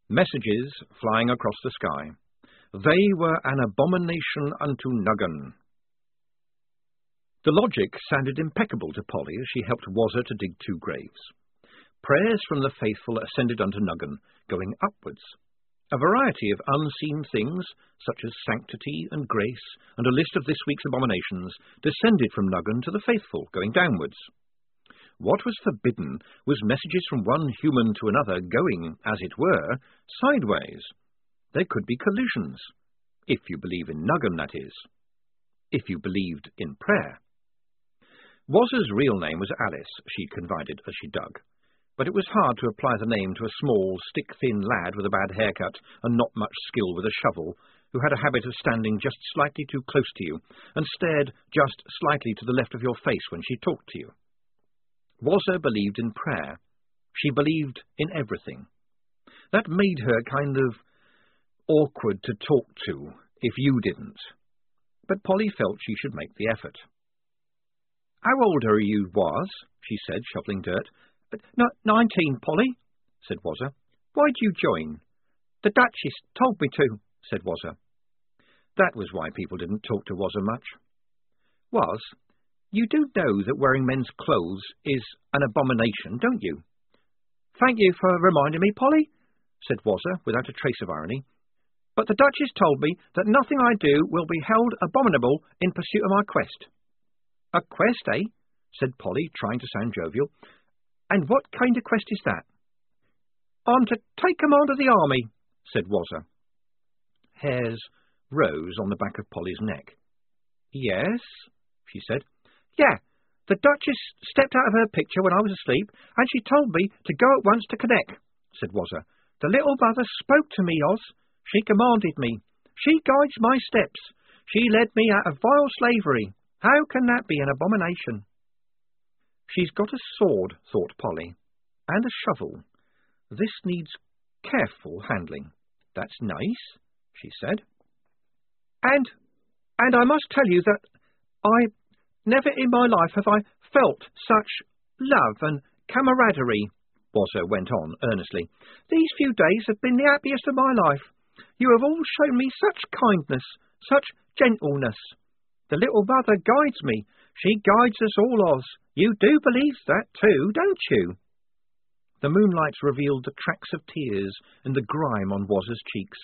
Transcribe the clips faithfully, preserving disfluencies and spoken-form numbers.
Messages flying across the sky. They were an abomination unto Nuggan. The logic sounded impeccable to Polly as she helped Wazza to dig two graves. Prayers from the faithful ascended unto Nuggan, going upwards. A variety of unseen things, such as sanctity and grace, and a list of this week's abominations, descended from Nuggan to the faithful, going downwards. What was forbidden was messages from one human to another going, as it were, sideways. There could be collisions, if you believe in Nuggan, that is. If you believed in prayer. Wazza's real name was Alice, she confided as she dug. But it was hard to apply the name to a small, stick-thin lad with a bad haircut and not much skill with a shovel, who had a habit of standing just slightly too close to you and stared just slightly to the left of your face when she talked to you. Wazza believed in prayer. She believed in everything. That made her kind of awkward to talk to if you didn't. But Polly felt she should make the effort. "How old are you, Waz?" she said, shoveling dirt. "N- nineteen, Polly," said Wazza. "Why'd you join?" "The Duchess told me to," said Wazza. That was why people didn't talk to Wazza much. "Waz, you do know that wearing men's clothes is an abomination, don't you?" "Thank you for reminding me, Polly," said Wazza, without a trace of irony. "But the Duchess told me that nothing I do will be held abominable in pursuit of my quest." "A quest, eh?" said Polly, trying to sound jovial. "And what kind of quest is that?" "I'm to take command of the army," said Wazza. Hairs rose on the back of Polly's neck. "Yes?" she said. "Yeah, the Duchess stepped out of her picture when I was asleep, and she told me to go at once to Connect," said Wazza. "The little mother spoke to me, Oz. She commanded me. She guides my steps. She led me out of vile slavery. How can that be an abomination?" "She's got a sword," thought Polly, "and a shovel. This needs careful handling." "That's nice," she said. And, and I must tell you that I, never in my life have I felt such love and camaraderie," Wazza went on earnestly. "These few days have been the happiest of my life. You have all shown me such kindness, such gentleness. The little mother guides me. She guides us all, Oz. You do believe that too, don't you?" The moonlight revealed the tracks of tears and the grime on Wazza's cheeks.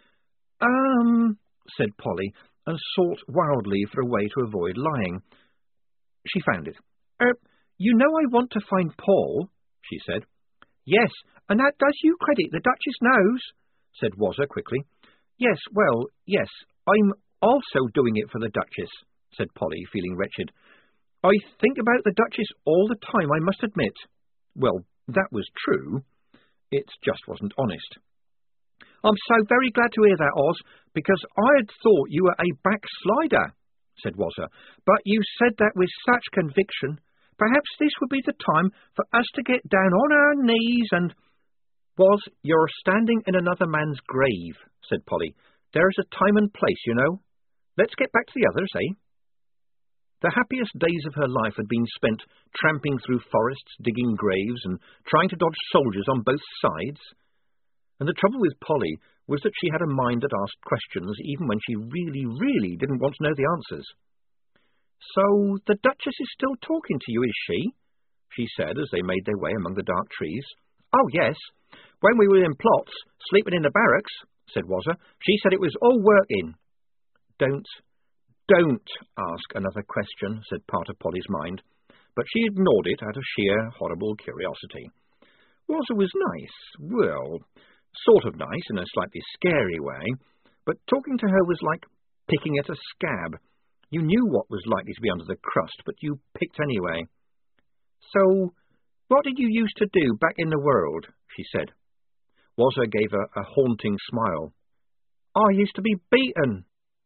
Um, said Polly, and sought wildly for a way to avoid lying. She found it. Er, you know I want to find Paul, she said. Yes, and that does you credit, the Duchess knows, said Wazza quickly. Yes, well, yes, I'm also doing it for the Duchess, said Polly, feeling wretched. I think about the Duchess all the time, I must admit. Well, that was true. It just wasn't honest. I'm so very glad to hear that, Oz, because I had thought you were a backslider, said Wazza, but you said that with such conviction. Perhaps this would be the time for us to get down on our knees and... Waz, you're standing in another man's grave, said Polly. There's a time and place, you know. Let's get back to the others, eh? The happiest days of her life had been spent tramping through forests, digging graves, and trying to dodge soldiers on both sides. And the trouble with Polly was that she had a mind that asked questions even when she really, really didn't want to know the answers. So the Duchess is still talking to you, is she? She said as they made their way among the dark trees. Oh, yes. When we were in plots, sleeping in the barracks, said Wazza, she said it was all working. Don't, don't ask another question, said part of Polly's mind, but she ignored it out of sheer, horrible curiosity. Wazza was nice, well, sort of nice in a slightly scary way, but talking to her was like picking at a scab. You knew what was likely to be under the crust, but you picked anyway. So, what did you used to do back in the world? She said. Wazza gave her a haunting smile. I used to be beaten.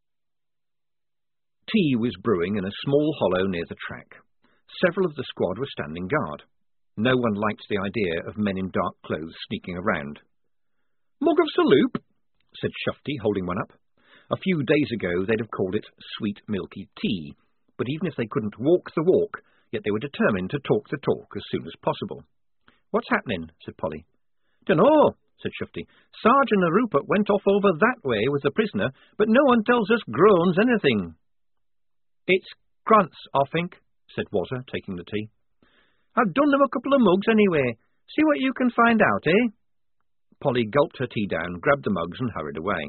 Tea was brewing in a small hollow near the track. Several of the squad were standing guard. No one liked the idea of men in dark clothes sneaking around. Mug of Saloop, said Shufty, holding one up. A few days ago they'd have called it sweet milky tea, but even if they couldn't walk the walk, yet they were determined to talk the talk as soon as possible. What's happening? Said Polly. Dunno, said Shufti. "Sergeant Rupert went off over that way with the prisoner, but no one tells us groans anything." "It's grunts, I think," said Wazzer, taking the tea. "I've done them a couple of mugs anyway. See what you can find out, eh?" Polly gulped her tea down, grabbed the mugs, and hurried away.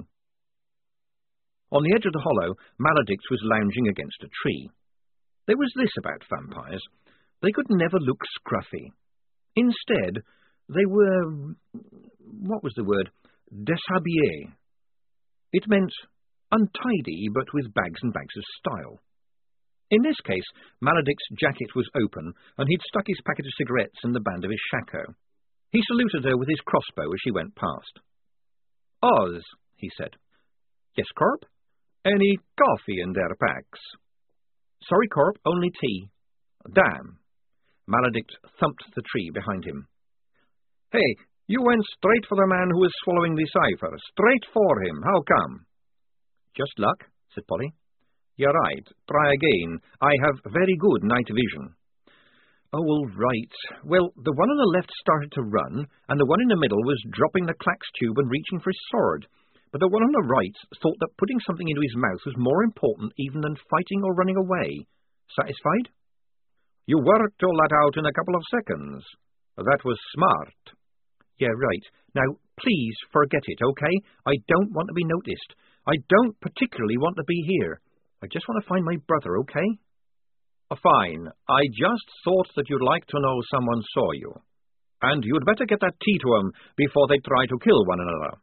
On the edge of the hollow, Maledicts was lounging against a tree. There was this about vampires. They could never look scruffy. Instead, they were... what was the word? Déshabillé. It meant untidy, but with bags and bags of style. In this case, Maledict's jacket was open, and he'd stuck his packet of cigarettes in the band of his shako. He saluted her with his crossbow as she went past. "Oz," he said. "Yes, Corp? Any coffee in their packs?" "Sorry, Corp, only tea." "Damn." Maledict thumped the tree behind him. "Hey, you went straight for the man who was swallowing the cipher. Straight for him. How come?" "Just luck," said Polly. "You're right. Try again. I have very good night vision." "Oh, all right. Well, the one on the left started to run, and the one in the middle was dropping the clax tube and reaching for his sword. But the one on the right thought that putting something into his mouth was more important even than fighting or running away. Satisfied?" "You worked all that out in a couple of seconds. That was smart." "Yeah, right. Now, please forget it, okay? I don't want to be noticed. I don't particularly want to be here. I just want to find my brother, okay?" "Fine. I just thought that you'd like to know someone saw you. And you'd better get that tea to 'em before they try to kill one another."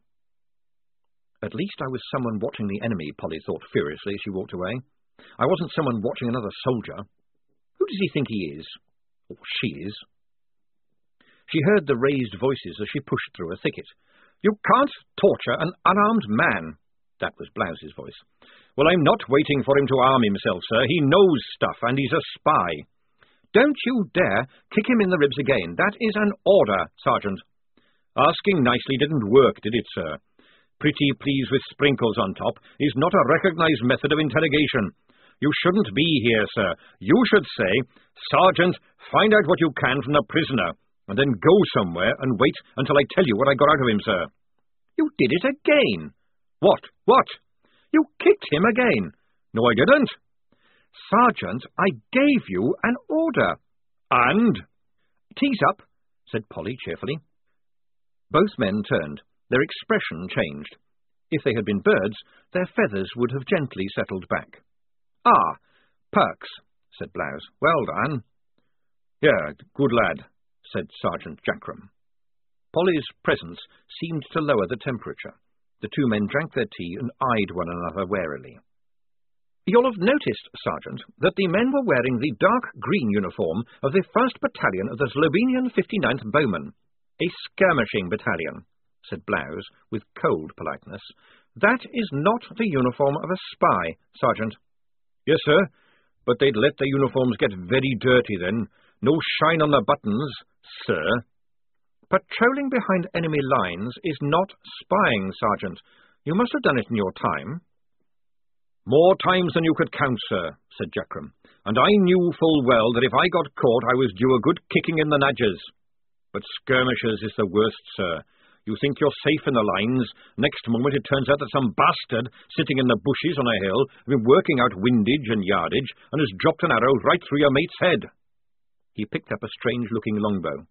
At least I was someone watching the enemy, Polly thought furiously as she walked away. I wasn't someone watching another soldier. Who does he think he is? Or she is? She heard the raised voices as she pushed through a thicket. "You can't torture an unarmed man." That was Blouse's voice. "Well, I'm not waiting for him to arm himself, sir. He knows stuff, and he's a spy." "Don't you dare kick him in the ribs again. That is an order, Sergeant." "Asking nicely didn't work, did it, sir? Pretty please with sprinkles on top is not a recognized method of interrogation. You shouldn't be here, sir. You should say, 'Sergeant, find out what you can from the prisoner,' and then go somewhere and wait until I tell you what I got out of him, sir." "You did it again." "What? What?" "You kicked him again." "No, I didn't." "Sergeant, I gave you an order." "And?" "Tease up," said Polly cheerfully. Both men turned. Their expression changed. If they had been birds, their feathers would have gently settled back. "Ah, Perks," said Blouse. "Well done." "Yeah, good lad," said Sergeant Jackram. Polly's presence seemed to lower the temperature. The two men drank their tea and eyed one another warily. "You'll have noticed, Sergeant, that the men were wearing the dark green uniform of the first Battalion of the Slovenian fifty-ninth Bowmen, a skirmishing battalion," said Blouse, with cold politeness. "That is not the uniform of a spy, Sergeant." "Yes, sir, but they'd let the uniforms get very dirty then. No shine on the buttons, sir." "Patrolling behind enemy lines is not spying, Sergeant. You must have done it in your time." "More times than you could count, sir," said Jackram, "and I knew full well that if I got caught I was due a good kicking in the nadges. But skirmishers is the worst, sir. You think you're safe in the lines. Next moment it turns out that some bastard sitting in the bushes on a hill has been working out windage and yardage and has dropped an arrow right through your mate's head." He picked up a strange-looking longbow.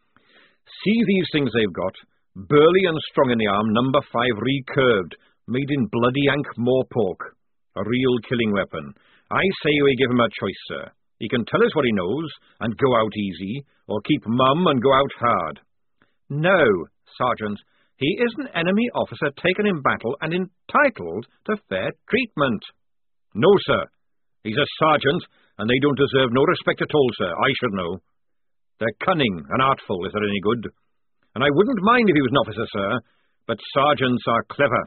"See these things they've got. Burly and strong in the arm, number five recurved, made in bloody Ankh-Moor pork. A real killing weapon. I say we give him a choice, sir. He can tell us what he knows and go out easy, or keep mum and go out hard." "No, Sergeant, he is an enemy officer taken in battle and entitled to fair treatment." "No, sir. He's a sergeant, and they don't deserve no respect at all, sir. I should know. They're cunning and artful, if they're any good. And I wouldn't mind if he was an officer, sir, but sergeants are clever."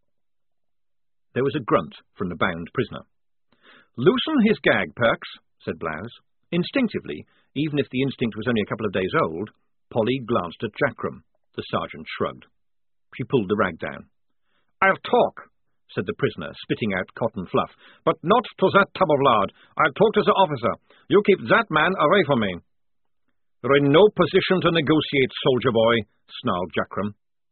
There was a grunt from the bound prisoner. "Loosen his gag, Perks," said Blouse. Instinctively, even if the instinct was only a couple of days old, Polly glanced at Jackram. The sergeant shrugged. She pulled the rag down. "I'll talk," said the prisoner, spitting out cotton fluff, "but not to that tub of lard. I'll talk to the officer. You keep that man away from me." "You're in no position to negotiate, soldier boy," snarled Jackram.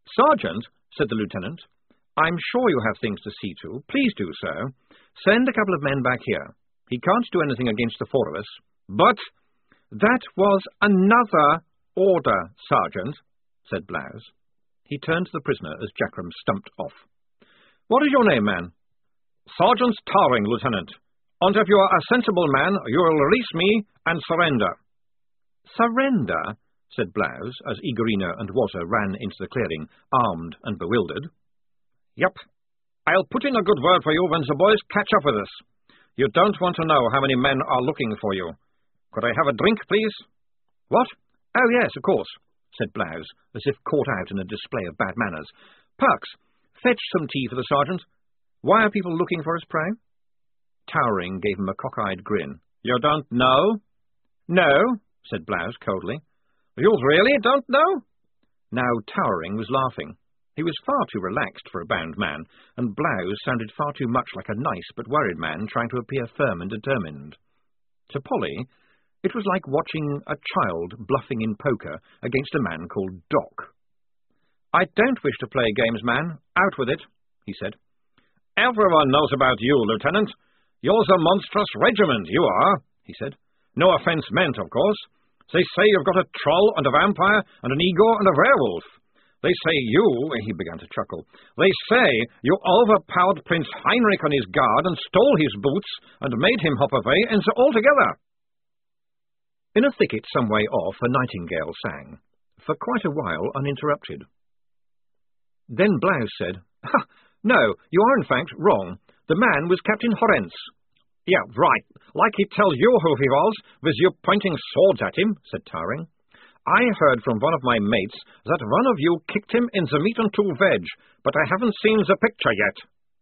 "Sergeant," said the lieutenant, "I'm sure you have things to see to. Please do so. Send a couple of men back here. He can't do anything against the four of us." "But that was another order, Sergeant," said Blouse. He turned to the prisoner as Jackram stumped off. "What is your name, man?" "Sergeant Towering, Lieutenant. And if you are a sensible man, you will release me and surrender." "Surrender?" said Blouse, as Igorina and Wazza ran into the clearing, armed and bewildered. "Yep. I'll put in a good word for you when the boys catch up with us. You don't want to know how many men are looking for you. Could I have a drink, please?" "What? Oh, yes, of course," said Blouse, as if caught out in a display of bad manners. "Perks, fetch some tea for the sergeant. Why are people looking for us, pray?" Towering gave him a cockeyed grin. "You don't know?" "No," said Blouse coldly. "You really don't know?" Now Towering was laughing. He was far too relaxed for a bound man, and Blouse sounded far too much like a nice but worried man trying to appear firm and determined. To Polly, it was like watching a child bluffing in poker against a man called Doc. "I don't wish to play games, man. Out with it," he said. "Everyone knows about you, Lieutenant. You're the monstrous regiment, you are," he said. "No offence meant, of course. They say you've got a troll and a vampire and an Igor and a werewolf. They say you—" he began to chuckle. "They say you overpowered Prince Heinrich on his guard and stole his boots and made him hop away, and so all together." In a thicket some way off a nightingale sang, for quite a while uninterrupted. Then Blouse said, "Ha! No, you are in fact wrong. The man was Captain Horrence." "Yeah, right. Like he tells you who he was, with you pointing swords at him," said Towering. "I heard from one of my mates that one of you kicked him in the meat and two veg, but I haven't seen the picture yet."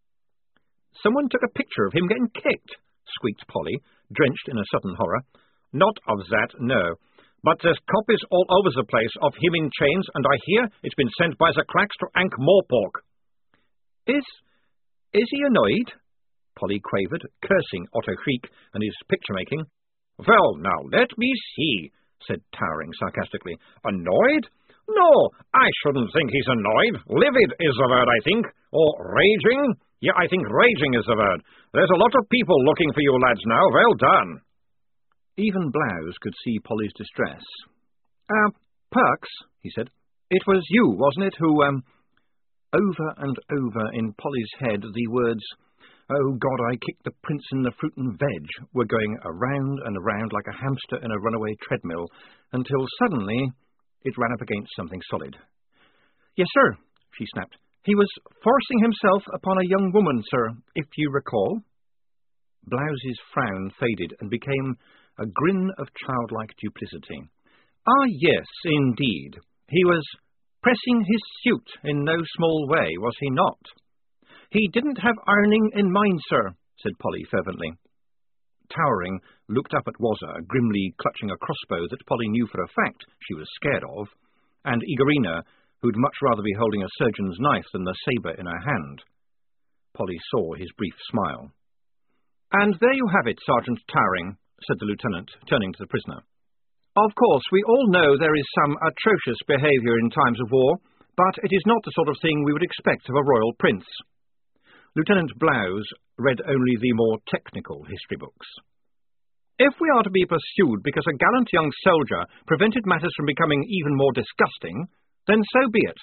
"Someone took a picture of him getting kicked," squeaked Polly, drenched in a sudden horror. "Not of that, no. But there's copies all over the place of him in chains, and I hear it's been sent by the cracks to Ankh-Morpork." Is... is he annoyed?" Polly quavered, cursing Otto Creek and his picture-making. "Well, now, let me see," said Towering sarcastically. "Annoyed? No, I shouldn't think he's annoyed. Livid is the word, I think. Or raging? Yeah, I think raging is the word. There's a lot of people looking for you lads now. Well done." Even Blouse could see Polly's distress. "Ah, uh, Perks," he said. "It was you, wasn't it, who, um—" Over and over in Polly's head the words, "Oh, God, I kicked the prince in the fruit and veg," were going around and around like a hamster in a runaway treadmill, until suddenly it ran up against something solid. "Yes, sir," she snapped. "He was forcing himself upon a young woman, sir, if you recall." Blouse's frown faded and became a grin of childlike duplicity. "Ah, yes, indeed. He was pressing his suit in no small way, was he not?" "He didn't have ironing in mind, sir," said Polly fervently. Towering looked up at Wazza, grimly clutching a crossbow that Polly knew for a fact she was scared of, and Igorina, who'd much rather be holding a surgeon's knife than the sabre in her hand. Polly saw his brief smile. "And there you have it, Sergeant Towering," said the lieutenant, turning to the prisoner. "Of course, we all know there is some atrocious behaviour in times of war, but it is not the sort of thing we would expect of a royal prince." Lieutenant Blouse read only the more technical history books. "If we are to be pursued because a gallant young soldier prevented matters from becoming even more disgusting, then so be it."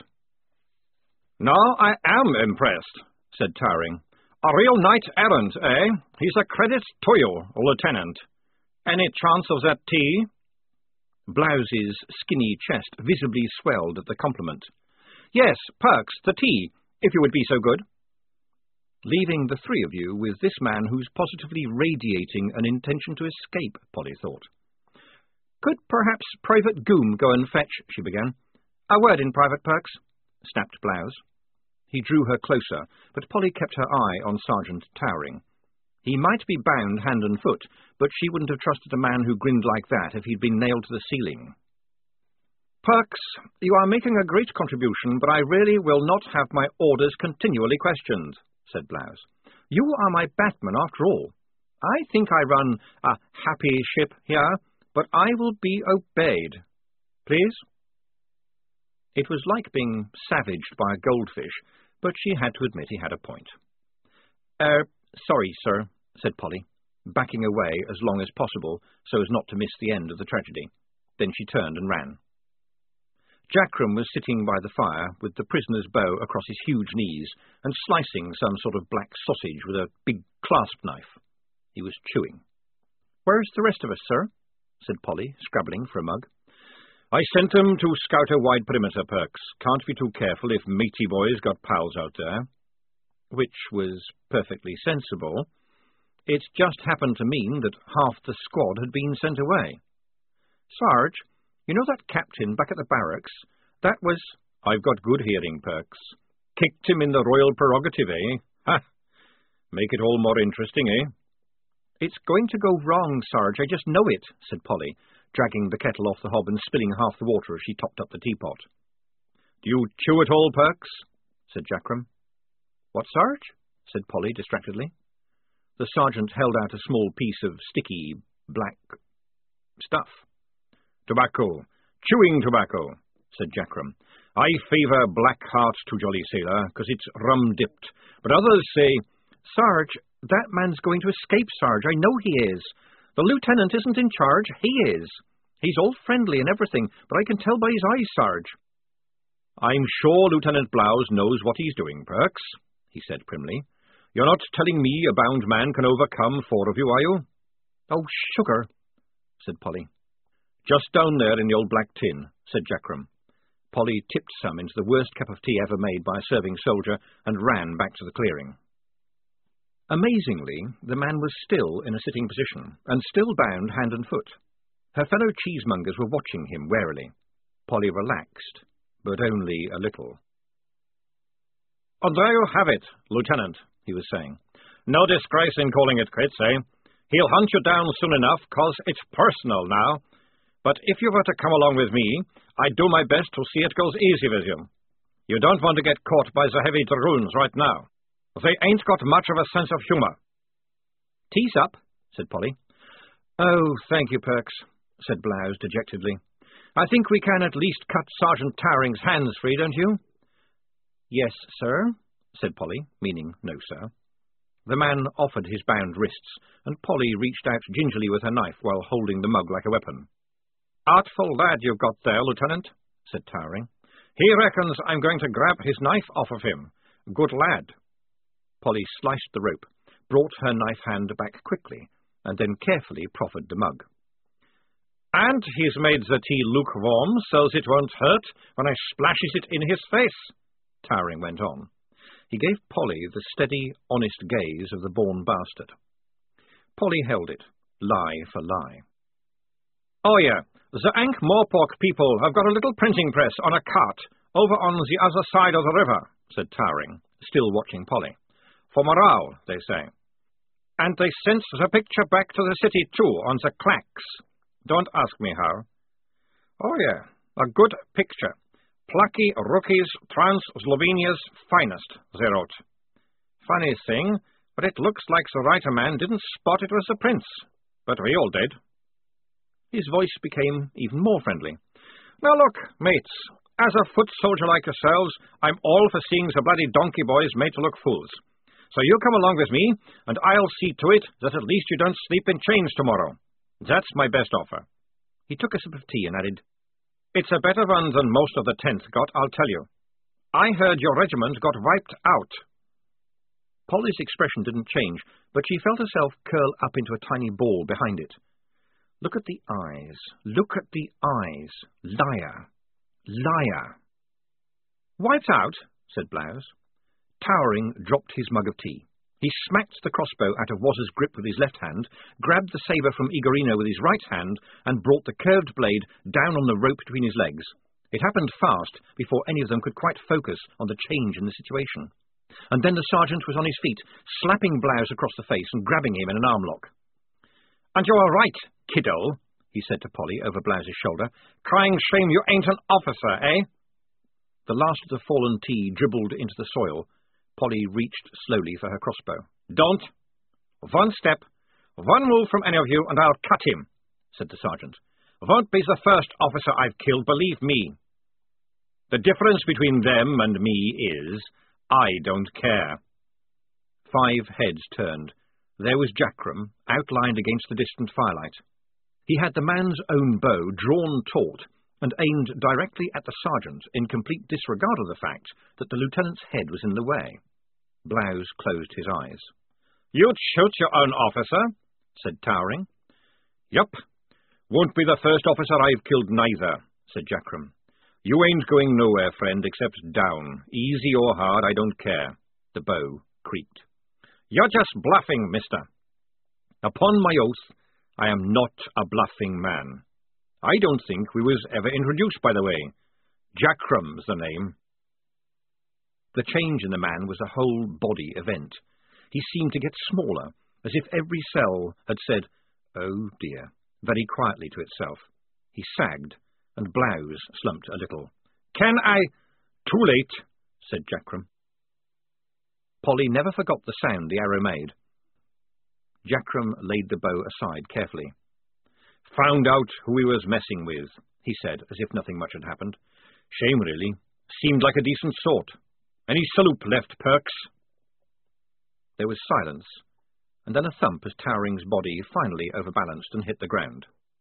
"Now I am impressed," said Towering. "A real knight-errant, eh? He's a credit to you, Lieutenant. Any chance of that tea?" Blouse's skinny chest visibly swelled at the compliment. "Yes, Perks, the tea, if you would be so good." Leaving the three of you with this man who's positively radiating an intention to escape, Polly thought. "Could perhaps Private Goom go and fetch—" she began. "A word in private, Perks," snapped Blouse. He drew her closer, but Polly kept her eye on Sergeant Towering. He might be bound hand and foot, but she wouldn't have trusted a man who grinned like that if he'd been nailed to the ceiling. "Perks, you are making a great contribution, but I really will not have my orders continually questioned," said Blouse. "You are my Batman, after all. I think I run a happy ship here, but I will be obeyed. Please?" It was like being savaged by a goldfish, but she had to admit he had a point. Er, sorry, sir, said Polly, backing away as long as possible so as not to miss the end of the tragedy. Then she turned and ran. Jackram was sitting by the fire with the prisoner's bow across his huge knees and slicing some sort of black sausage with a big clasp knife. He was chewing. "Where's the rest of us, sir?" said Polly, scrabbling for a mug. "I sent them to scout a wide perimeter, Perks. Can't be too careful if matey boys got pals out there." Which was perfectly sensible. It just happened to mean that half the squad had been sent away. "Sarge, you know that captain back at the barracks? That was—" "I've got good hearing, Perks. Kicked him in the royal prerogative, eh? Ha! Make it all more interesting, eh?" "It's going to go wrong, Sarge, I just know it," said Polly, dragging the kettle off the hob and spilling half the water as she topped up the teapot. "Do you chew it all, Perks?" said Jackram. "What, Sarge?" said Polly distractedly. The sergeant held out a small piece of sticky, black stuff. "Tobacco. Chewing tobacco," said Jackram. "I favour black heart to Jolly Sailor, 'cause it's rum-dipped, but others say—" "Sarge, that man's going to escape, Sarge. I know he is. The lieutenant isn't in charge. He is. He's all friendly and everything, but I can tell by his eyes, Sarge." "I'm sure Lieutenant Blouse knows what he's doing, Perks," he said primly. "You're not telling me a bound man can overcome four of you, are you?" "Oh, sugar," said Polly. "Just down there in the old black tin," said Jackram. Polly tipped some into the worst cup of tea ever made by a serving soldier and ran back to the clearing. Amazingly, the man was still in a sitting position, and still bound hand and foot. Her fellow cheesemongers were watching him warily. Polly relaxed, but only a little. "And there you have it, Lieutenant," he was saying. "No disgrace in calling it quits, eh? He'll hunt you down soon enough, 'cause it's personal now. But if you were to come along with me, I'd do my best to see it goes easy with you. You don't want to get caught by the heavy dragoons right now. They ain't got much of a sense of humour." "Tease up," said Polly. "Oh, thank you, Perks," said Blouse dejectedly. "I think we can at least cut Sergeant Towering's hands free, don't you?" "Yes, sir," said Polly, meaning no, sir. The man offered his bound wrists, and Polly reached out gingerly with her knife while holding the mug like a weapon. "Artful lad you've got there, Lieutenant," said Towering. "He reckons I'm going to grab his knife off of him. Good lad." Polly sliced the rope, brought her knife hand back quickly, and then carefully proffered the mug. "And he's made the tea lukewarm so's it won't hurt when I splashes it in his face," Towering went on. He gave Polly the steady, honest gaze of the born bastard. Polly held it, lie for lie. "Oh, yeah, the Ankh-Morpork people have got a little printing press on a cart over on the other side of the river," said Towering, still watching Polly. "For morale, they say. And they sent the picture back to the city, too, on the clacks. Don't ask me how. Oh, yeah, a good picture. Plucky rookies, Transylvania's finest, they wrote. Funny thing, but it looks like the writer man didn't spot it was the prince. But we all did." His voice became even more friendly. "Now look, mates, as a foot soldier like yourselves, I'm all for seeing the bloody donkey boys made to look fools. So you come along with me, and I'll see to it that at least you don't sleep in chains tomorrow. That's my best offer." He took a sip of tea and added, "It's a better one than most of the tenth got, I'll tell you. I heard your regiment got wiped out." Polly's expression didn't change, but she felt herself curl up into a tiny ball behind it. Look at the eyes. Look at the eyes. Liar. Liar. "Wiped out?" said Blouse. Towering dropped his mug of tea. He smacked the crossbow out of Waz's grip with his left hand, grabbed the sabre from Igorino with his right hand, and brought the curved blade down on the rope between his legs. It happened fast, before any of them could quite focus on the change in the situation. And then the sergeant was on his feet, slapping Blouse across the face and grabbing him in an armlock. "And you're right, kiddo," he said to Polly over Blouse's shoulder. "Crying shame you ain't an officer, eh?" The last of the fallen tea dribbled into the soil. Polly reached slowly for her crossbow. "Don't! One step, one move from any of you, and I'll cut him," said the sergeant. "Won't be the first officer I've killed, believe me." The difference between them and me is, I don't care. Five heads turned. There was Jackram, outlined against the distant firelight. He had the man's own bow drawn taut and aimed directly at the sergeant in complete disregard of the fact that the lieutenant's head was in the way. Blouse closed his eyes. "You'd shoot your own officer," said Towering. "Yup. Won't be the first officer I've killed neither," said Jackram. "You ain't going nowhere, friend, except down. Easy or hard, I don't care." The bow creaked. "You're just bluffing, mister." "Upon my oath, I am not a bluffing man. I don't think we was ever introduced, by the way. Jackram's the name." The change in the man was a whole-body event. He seemed to get smaller, as if every cell had said, "Oh dear," very quietly to itself. He sagged, and Blouse slumped a little. "Can I—" "Too late," said Jackram. Polly never forgot the sound the arrow made. Jackram laid the bow aside carefully. "Found out who he was messing with," he said, as if nothing much had happened. "Shame, really. Seemed like a decent sort. Any salute left, Perks?" There was silence, and then a thump as Towering's body finally overbalanced and hit the ground.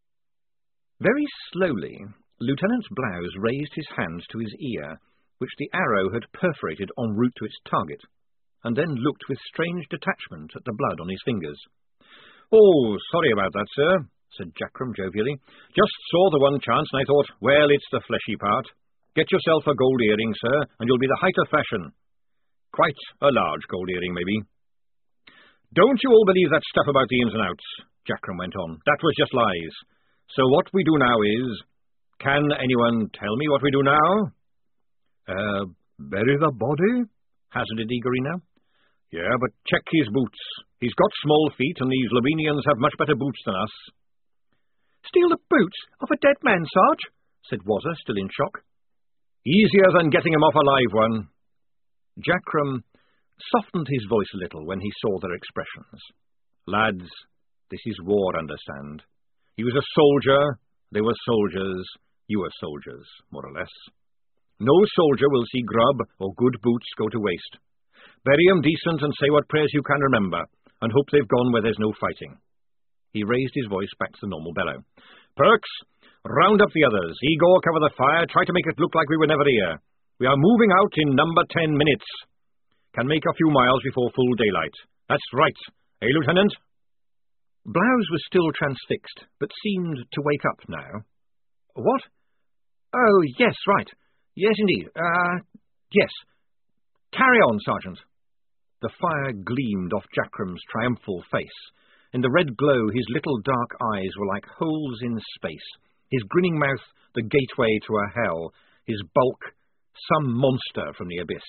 Very slowly, Lieutenant Blouse raised his hand to his ear, which the arrow had perforated en route to its target, and then looked with strange detachment at the blood on his fingers. "Oh, sorry about that, sir," said Jackram jovially. "Just saw the one chance, and I thought, well, it's the fleshy part. Get yourself a gold earring, sir, and you'll be the height of fashion. Quite a large gold earring, maybe." "Don't you all believe that stuff about the ins and outs," Jackram went on. "That was just lies. So what we do now is... Can anyone tell me what we do now?" Uh, bury the body?" hazarded Igorina. "Yeah, but check his boots. He's got small feet, and these Lobenians have much better boots than us." "Steal the boots of a dead man, Sarge?" said Wazza, still in shock. "Easier than getting him off a live one." Jackram softened his voice a little when he saw their expressions. "Lads, this is war, understand. He was a soldier, they were soldiers, you were soldiers, more or less. No soldier will see grub or good boots go to waste. Bury 'em decent and say what prayers you can remember, and hope they've gone where there's no fighting." He raised his voice back to the normal bellow. "Perks, round up the others. Igor, cover the fire. Try to make it look like we were never here. We are moving out in number ten minutes. Can make a few miles before full daylight. That's right. Eh, Lieutenant?" Blouse was still transfixed, but seemed to wake up now. "What? Oh, yes, right. Yes, indeed. Uh, yes. Carry on, Sergeant." The fire gleamed off Jackram's triumphal face. In the red glow, his little dark eyes were like holes in space, his grinning mouth the gateway to a hell, his bulk some monster from the abyss.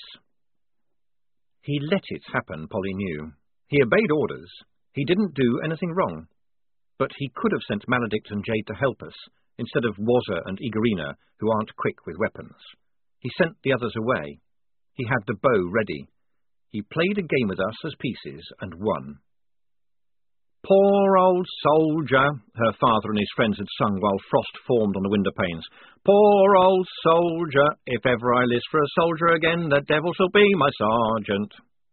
He let it happen, Polly knew. He obeyed orders. He didn't do anything wrong. But he could have sent Maledict and Jade to help us, instead of Wazza and Igorina, who aren't quick with weapons. He sent the others away. He had the bow ready. He played a game with us as pieces, and won. "Poor old soldier," her father and his friends had sung while frost formed on the window panes. "Poor old soldier, if ever I list for a soldier again, the devil shall be my sergeant."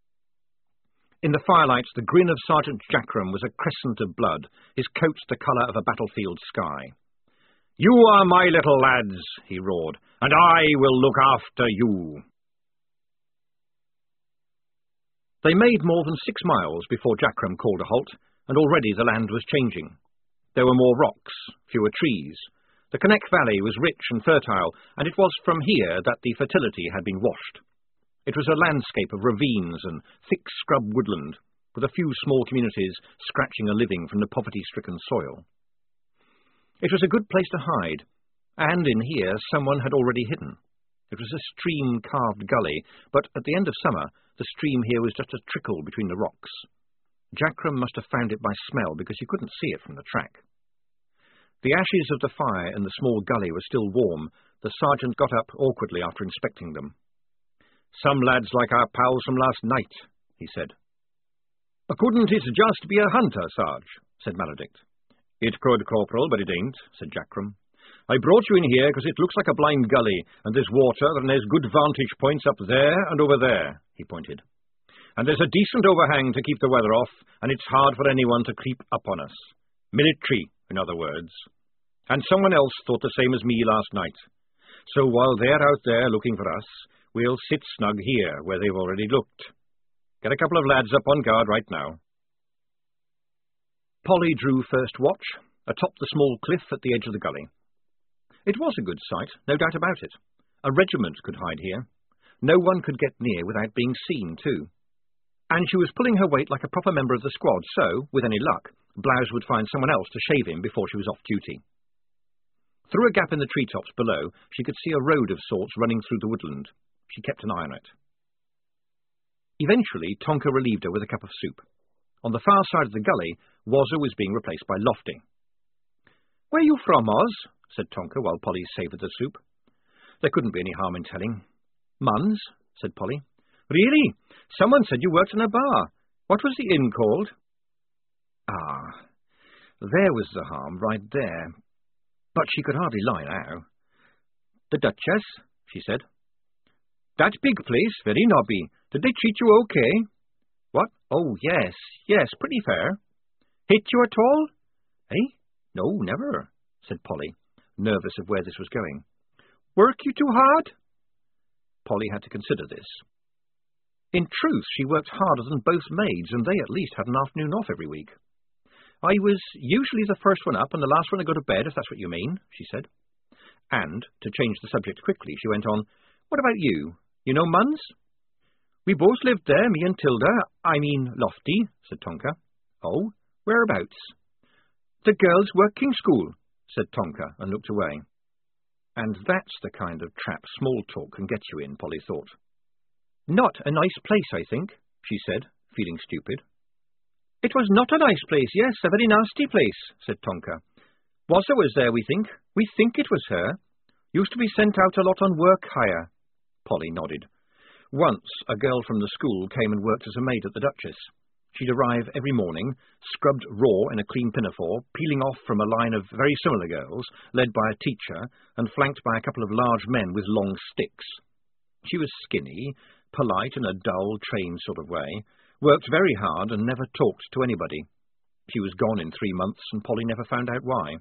In the firelight, the grin of Sergeant Jackram was a crescent of blood, his coat the colour of a battlefield sky. "You are my little lads," he roared, "and I will look after you." They made more than six miles before Jackram called a halt, and already the land was changing. There were more rocks, fewer trees. The Connect Valley was rich and fertile, and it was from here that the fertility had been washed. It was a landscape of ravines and thick scrub woodland, with a few small communities scratching a living from the poverty-stricken soil. It was a good place to hide, and in here someone had already hidden. It was a stream-carved gully, but at the end of summer the stream here was just a trickle between the rocks. Jackram must have found it by smell, because you couldn't see it from the track. The ashes of the fire in the small gully were still warm. The sergeant got up awkwardly after inspecting them. "Some lads like our pals from last night," he said. "Couldn't it just be a hunter, Sarge?" said Maledict. "It could, Corporal, but it ain't," said Jackram. I brought you in here because it looks like a blind gully, and there's water, and there's good vantage points up there and over there, he pointed. And there's a decent overhang to keep the weather off, and it's hard for anyone to creep up on us. Military, in other words. And someone else thought the same as me last night. So while they're out there looking for us, we'll sit snug here where they've already looked. Get a couple of lads up on guard right now. Polly drew first watch, atop the small cliff at the edge of the gully. It was a good sight, no doubt about it. A regiment could hide here. No one could get near without being seen, too. And she was pulling her weight like a proper member of the squad, so, with any luck, Blouse would find someone else to shave him before she was off duty. Through a gap in the treetops below, she could see a road of sorts running through the woodland. She kept an eye on it. Eventually, Tonka relieved her with a cup of soup. On the far side of the gully, Wazzer was being replaced by Lofty. "Where you from, Oz?" said Tonka, while Polly savoured the soup. There couldn't be any harm in telling. "Muns," said Polly. "Really? Someone said you worked in a bar. What was the inn called?" Ah, there was the harm, right there. But she could hardly lie now. "The Duchess," she said. "That big place, very nobby. Did they treat you okay?" "What? Oh, yes, yes, pretty fair." "Hit you at all?" "Eh? No, never," said Polly, nervous of where this was going. "Work you too hard?" Polly had to consider this. In truth, she worked harder than both maids, and they at least had an afternoon off every week. "I was usually the first one up and the last one to go to bed, if that's what you mean," she said. And, to change the subject quickly, she went on, "What about you? You know Muns?" "We both lived there, me and Tilda. I mean Lofty," said Tonka. "Oh, whereabouts?" "The girls' working school," said Tonka, and looked away. And that's the kind of trap small talk can get you in, Polly thought. "Not a nice place, I think," she said, feeling stupid. "It was not a nice place, yes, a very nasty place," said Tonka. "Wazzer was there, we think. We think it was her. Used to be sent out a lot on work hire." Polly nodded. Once, a girl from the school came and worked as a maid at the Duchess. She'd arrive every morning, scrubbed raw in a clean pinafore, peeling off from a line of very similar girls, led by a teacher, and flanked by a couple of large men with long sticks. She was skinny, polite in a dull, trained sort of way, worked very hard and never talked to anybody. She was gone in three months, and Polly never found out why.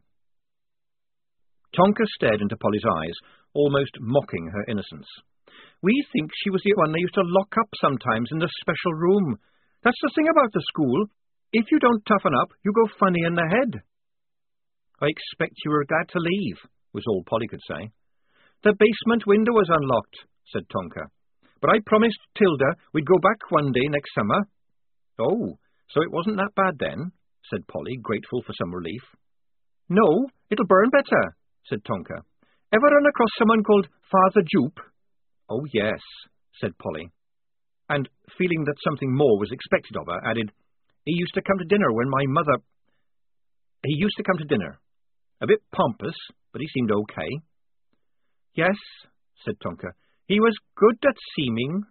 Tonka stared into Polly's eyes, almost mocking her innocence. "We think she was the one they used to lock up sometimes in the special room. That's the thing about the school. If you don't toughen up, you go funny in the head." "I expect you were glad to leave," was all Polly could say. "The basement window was unlocked," said Tonka. "But I promised Tilda we'd go back one day next summer." "Oh, so it wasn't that bad then?" said Polly, grateful for some relief. "No, it'll burn better," said Tonka. "Ever run across someone called Father Jupe?" "Oh, yes," said Polly. And, feeling that something more was expected of her, added, "He used to come to dinner when my mother... He used to come to dinner. A bit pompous, but he seemed okay." "Yes," said Tonka. "He was good at seeming."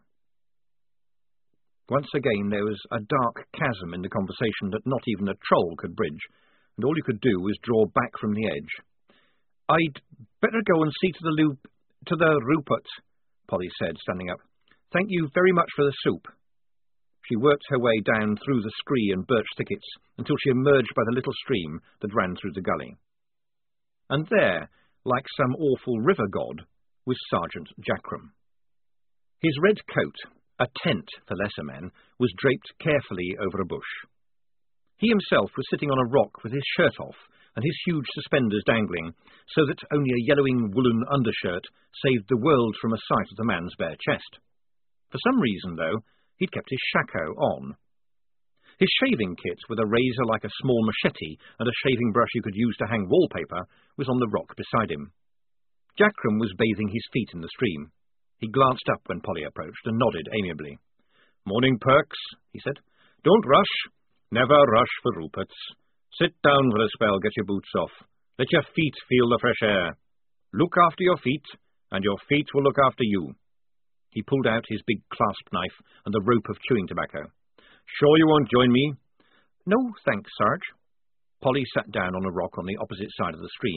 Once again there was a dark chasm in the conversation that not even a troll could bridge, and all you could do was draw back from the edge. "I'd better go and see to the loop... to the Rupert," Polly said, standing up. "Thank you very much for the soup." She worked her way down through the scree and birch thickets until she emerged by the little stream that ran through the gully. And there, like some awful river god, was Sergeant Jackram. His red coat, a tent for lesser men, was draped carefully over a bush. He himself was sitting on a rock with his shirt off and his huge suspenders dangling, so that only a yellowing woolen undershirt saved the world from a sight of the man's bare chest. For some reason, though, he'd kept his shako on. His shaving kit, with a razor like a small machete and a shaving brush you could use to hang wallpaper, was on the rock beside him. Jackram was bathing his feet in the stream. He glanced up when Polly approached and nodded amiably. "Morning, Perks," he said. "Don't rush. Never rush for Rupert's. Sit down for a spell, get your boots off. Let your feet feel the fresh air. Look after your feet, and your feet will look after you." He pulled out his big clasp knife and the rope of chewing tobacco. "Sure you won't join me?" "No, thanks, Sarge." Polly sat down on a rock on the opposite side of the stream,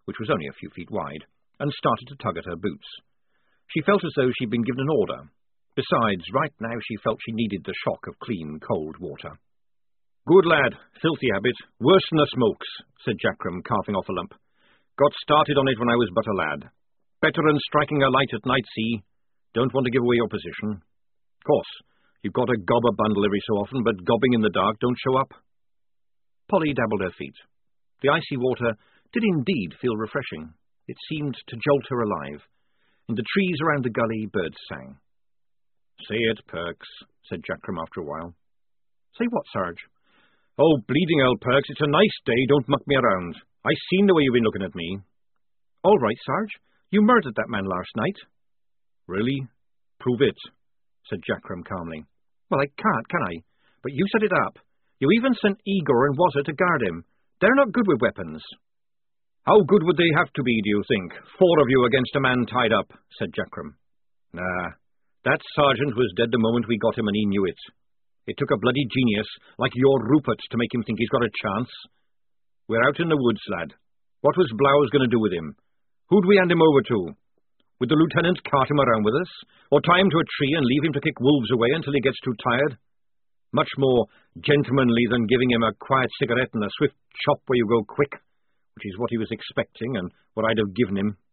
which was only a few feet wide, and started to tug at her boots. She felt as though she'd been given an order. Besides, right now she felt she needed the shock of clean, cold water. "Good lad, filthy habit, worse than the smokes," said Jackram, coughing off a lump. "Got started on it when I was but a lad. Better than striking a light at night, see? Don't want to give away your position. Course, you've got to gob a bundle every so often, but gobbing in the dark don't show up." Polly dabbled her feet. The icy water did indeed feel refreshing. It seemed to jolt her alive. In the trees around the gully, birds sang. "Say it, Perks," said Jackram after a while. "Say what, Sarge?" "Oh, bleeding hell, Perks, it's a nice day, don't muck me around. I seen the way you've been looking at me." "All right, Sarge, you murdered that man last night." "Really? Prove it," said Jackram calmly. "Well, I can't, can I? But you set it up. You even sent Igor and Wazza to guard him. They're not good with weapons." "How good would they have to be, do you think? Four of you against a man tied up," said Jackram. "Nah, that sergeant was dead the moment we got him, and he knew it. It took a bloody genius like your Rupert to make him think he's got a chance. We're out in the woods, lad. What was Blowers going to do with him? Who'd we hand him over to? Would the lieutenant cart him around with us, or tie him to a tree and leave him to kick wolves away until he gets too tired? Much more gentlemanly than giving him a quiet cigarette and a swift chop where you go quick, which is what he was expecting and what I'd have given him."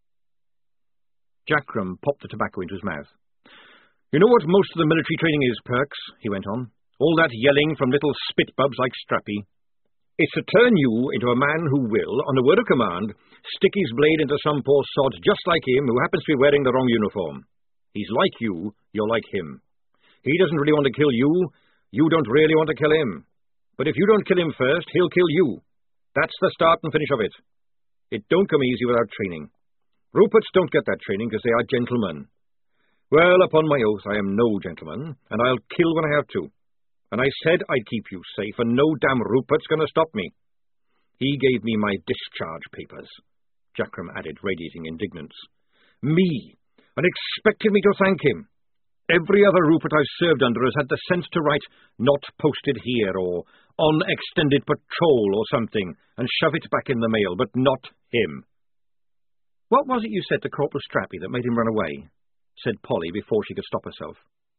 Jackram popped the tobacco into his mouth. "You know what most of the military training is, Perks," he went on. "All that yelling from little spitbubs like Strappy. It's to turn you into a man who will, on the word of command, stick his blade into some poor sod just like him who happens to be wearing the wrong uniform. He's like you, you're like him. He doesn't really want to kill you, you don't really want to kill him. But if you don't kill him first, he'll kill you. That's the start and finish of it. It don't come easy without training. Ruperts don't get that training because they are gentlemen. Well, upon my oath, I am no gentleman, and I'll kill when I have to. And I said I'd keep you safe, and no damn Rupert's going to stop me. He gave me my discharge papers," Jackram added, radiating indignance. "Me, and expected me to thank him. Every other Rupert I've served under has had the sense to write, 'Not posted here,' or 'On extended patrol,' or something, and shove it back in the mail, but not him." "What was it you said to Corporal Strappy that made him run away?" said Polly before she could stop herself.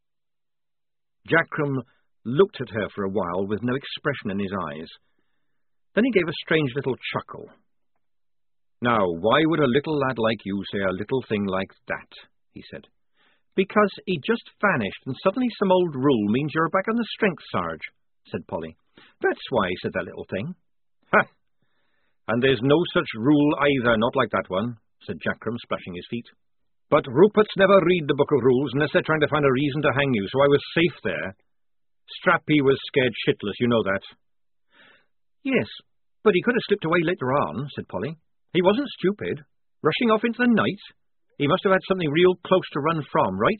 Jackram looked at her for a while with no expression in his eyes. Then he gave a strange little chuckle. "Now, why would a little lad like you say a little thing like that?" he said. "Because he just vanished, and suddenly some old rule means you're back on the strength, Sarge," said Polly. "That's why he said that little thing." "Ha! And there's no such rule either, not like that one," said Jackram, splashing his feet. "But Ruperts never read the book of rules unless they're trying to find a reason to hang you, so I was safe there. Strappy was scared shitless, you know that." "Yes, but he could have slipped away later on," said Polly. "He wasn't stupid. Rushing off into the night. He must have had something real close to run from, right?"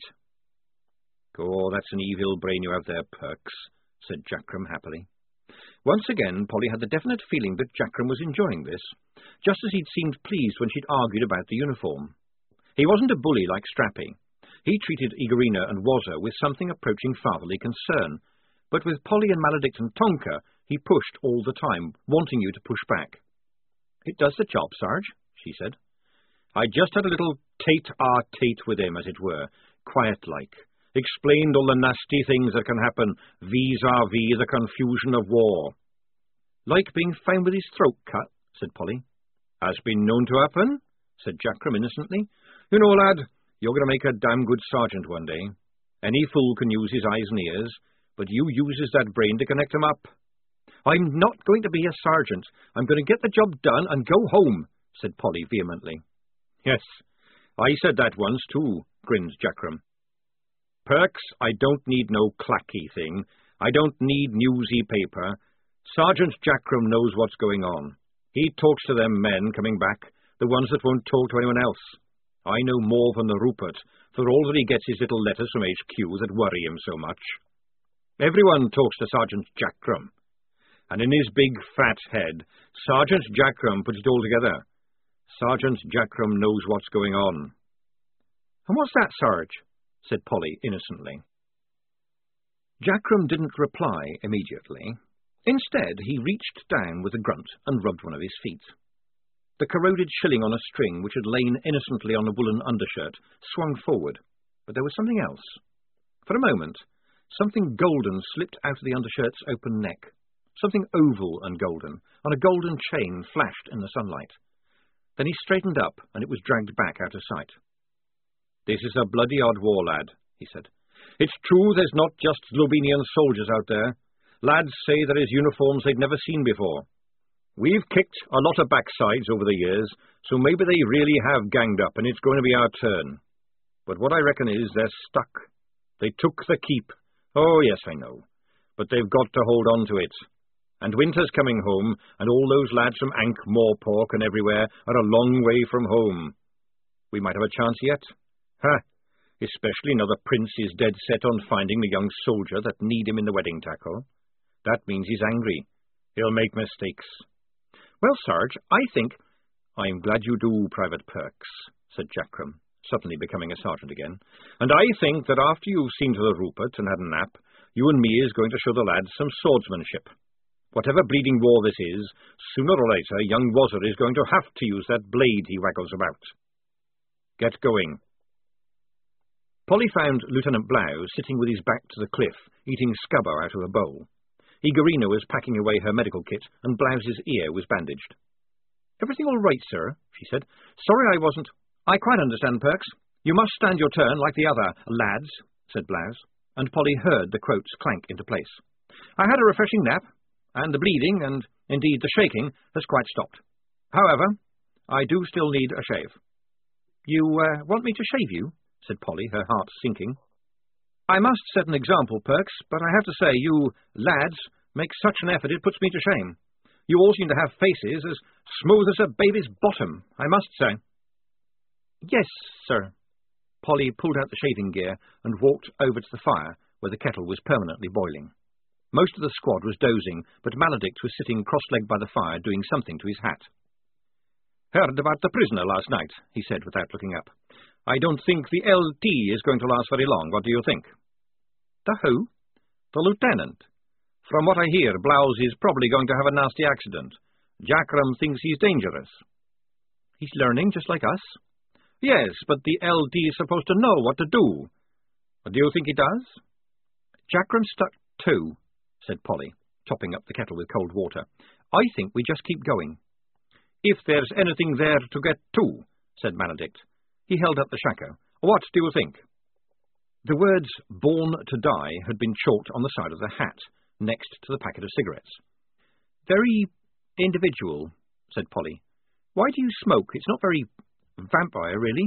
"Oh, that's an evil brain you have there, Perks," said Jackram happily. Once again, Polly had the definite feeling that Jackram was enjoying this, just as he'd seemed pleased when she'd argued about the uniform. He wasn't a bully like Strappy. He treated Igorina and Wazza with something approaching fatherly concern, but with Polly and Maledict and Tonka, he pushed all the time, wanting you to push back. "It does the job, Sarge," she said. "I just had a little tete-a-tete with him, as it were, quiet-like. Explained all the nasty things that can happen vis-a-vis the confusion of war." "Like being found with his throat cut," said Polly. "Has been known to happen," said Jackram innocently. "You know, lad, you're going to make a damn good sergeant one day. Any fool can use his eyes and ears, but you uses that brain to connect 'em up." "I'm not going to be a sergeant. I'm going to get the job done and go home," said Polly vehemently. "Yes, I said that once too," grinned Jackram. "Perks, I don't need no clacky thing. I don't need newsy paper. Sergeant Jackram knows what's going on. He talks to them men coming back, the ones that won't talk to anyone else. I know more than the Rupert, for all that he gets his little letters from H Q that worry him so much. Everyone talks to Sergeant Jackram, and in his big fat head, Sergeant Jackram puts it all together. Sergeant Jackram knows what's going on." "And what's that, Sarge?" said Polly innocently. Jackram didn't reply immediately. Instead, he reached down with a grunt and rubbed one of his feet. The corroded shilling on a string, which had lain innocently on a woolen undershirt, swung forward, but there was something else. For a moment, something golden slipped out of the undershirt's open neck. Something oval and golden, on a golden chain, flashed in the sunlight. Then he straightened up, and it was dragged back out of sight. "This is a bloody odd war, lad," he said. "It's true there's not just Slovenian soldiers out there. Lads say there is uniforms they'd never seen before. We've kicked a lot of backsides over the years, so maybe they really have ganged up, and it's going to be our turn. But what I reckon is they're stuck. They took the keep. Oh, yes, I know. But they've got to hold on to it. And winter's coming home, and all those lads from Ankh-Morpork and everywhere are a long way from home. We might have a chance yet. Ha! Especially now the prince is dead set on finding the young soldier that need him in the wedding tackle. That means he's angry. He'll make mistakes." "Well, Sarge, I think—" "I'm glad you do, Private Perks," said Jackram, suddenly becoming a sergeant again. "And I think that after you've seen to the Rupert and had a nap, you and me is going to show the lads some swordsmanship. Whatever bleeding war this is, sooner or later young Wazzer is going to have to use that blade he waggles about. Get going." Polly found Lieutenant Blouse sitting with his back to the cliff, eating scubber out of a bowl. Igorina was packing away her medical kit, and Blouse's ear was bandaged. "Everything all right, sir?" she said. "Sorry I wasn't—" "I quite understand, Perks. You must stand your turn like the other lads," said Blouse, and Polly heard the quotes clank into place. "I had a refreshing nap, and the bleeding, and indeed the shaking, has quite stopped. However, I do still need a shave." "You uh, want me to shave you?" said Polly, her heart sinking. "I must set an example, Perks, but I have to say, you lads make such an effort it puts me to shame. You all seem to have faces as smooth as a baby's bottom, I must say." "Yes, sir." Polly pulled out the shaving gear and walked over to the fire, where the kettle was permanently boiling. Most of the squad was dozing, but Maledict was sitting cross-legged by the fire, doing something to his hat. "Heard about the prisoner last night," he said without looking up. "I don't think the L T is going to last very long. What do you think?" "The who?" "The lieutenant. From what I hear, Blouse is probably going to have a nasty accident. Jackram thinks he's dangerous." "He's learning, just like us." "Yes, but the L T is supposed to know what to do. What do you think he does?" "Jackram stuck too," said Polly, topping up the kettle with cold water. "I think we just keep going." "If there's anything there to get to," said Maledict. He held up the shako. "What do you think?" The words "Born to Die" had been chalked on the side of the hat, next to the packet of cigarettes. "Very individual," said Polly. "Why do you smoke? It's not very vampire, really."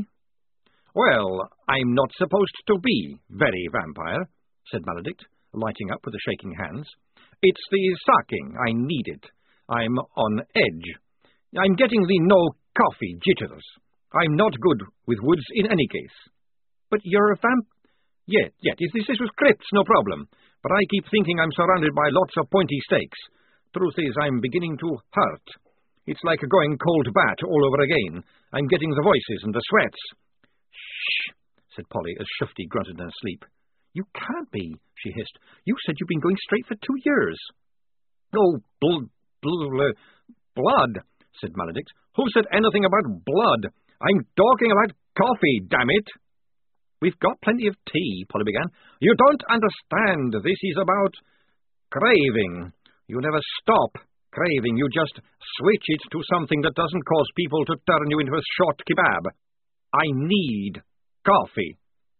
"Well, I'm not supposed to be very vampire," said Maledict, lighting up with the shaking hands. "It's the sacking. I need it. I'm on edge. I'm getting the no-coffee jitters. I'm not good with woods in any case." "But you're a vamp—" "Yet, yet, if this was crypts, no problem. But I keep thinking I'm surrounded by lots of pointy stakes. Truth is, I'm beginning to hurt. It's like going cold bat all over again. I'm getting the voices and the sweats." "Shh," said Polly, as Shufti grunted in her sleep. "You can't be," she hissed. "You said you've been going straight for two years." "Oh, bl bl blood," said Maledict. "Who said anything about blood? I'm talking about coffee, damn it." "We've got plenty of tea," Polly began. "You don't understand. This is about craving. You never stop craving. You just switch it to something that doesn't cause people to turn you into a short kebab. I need coffee."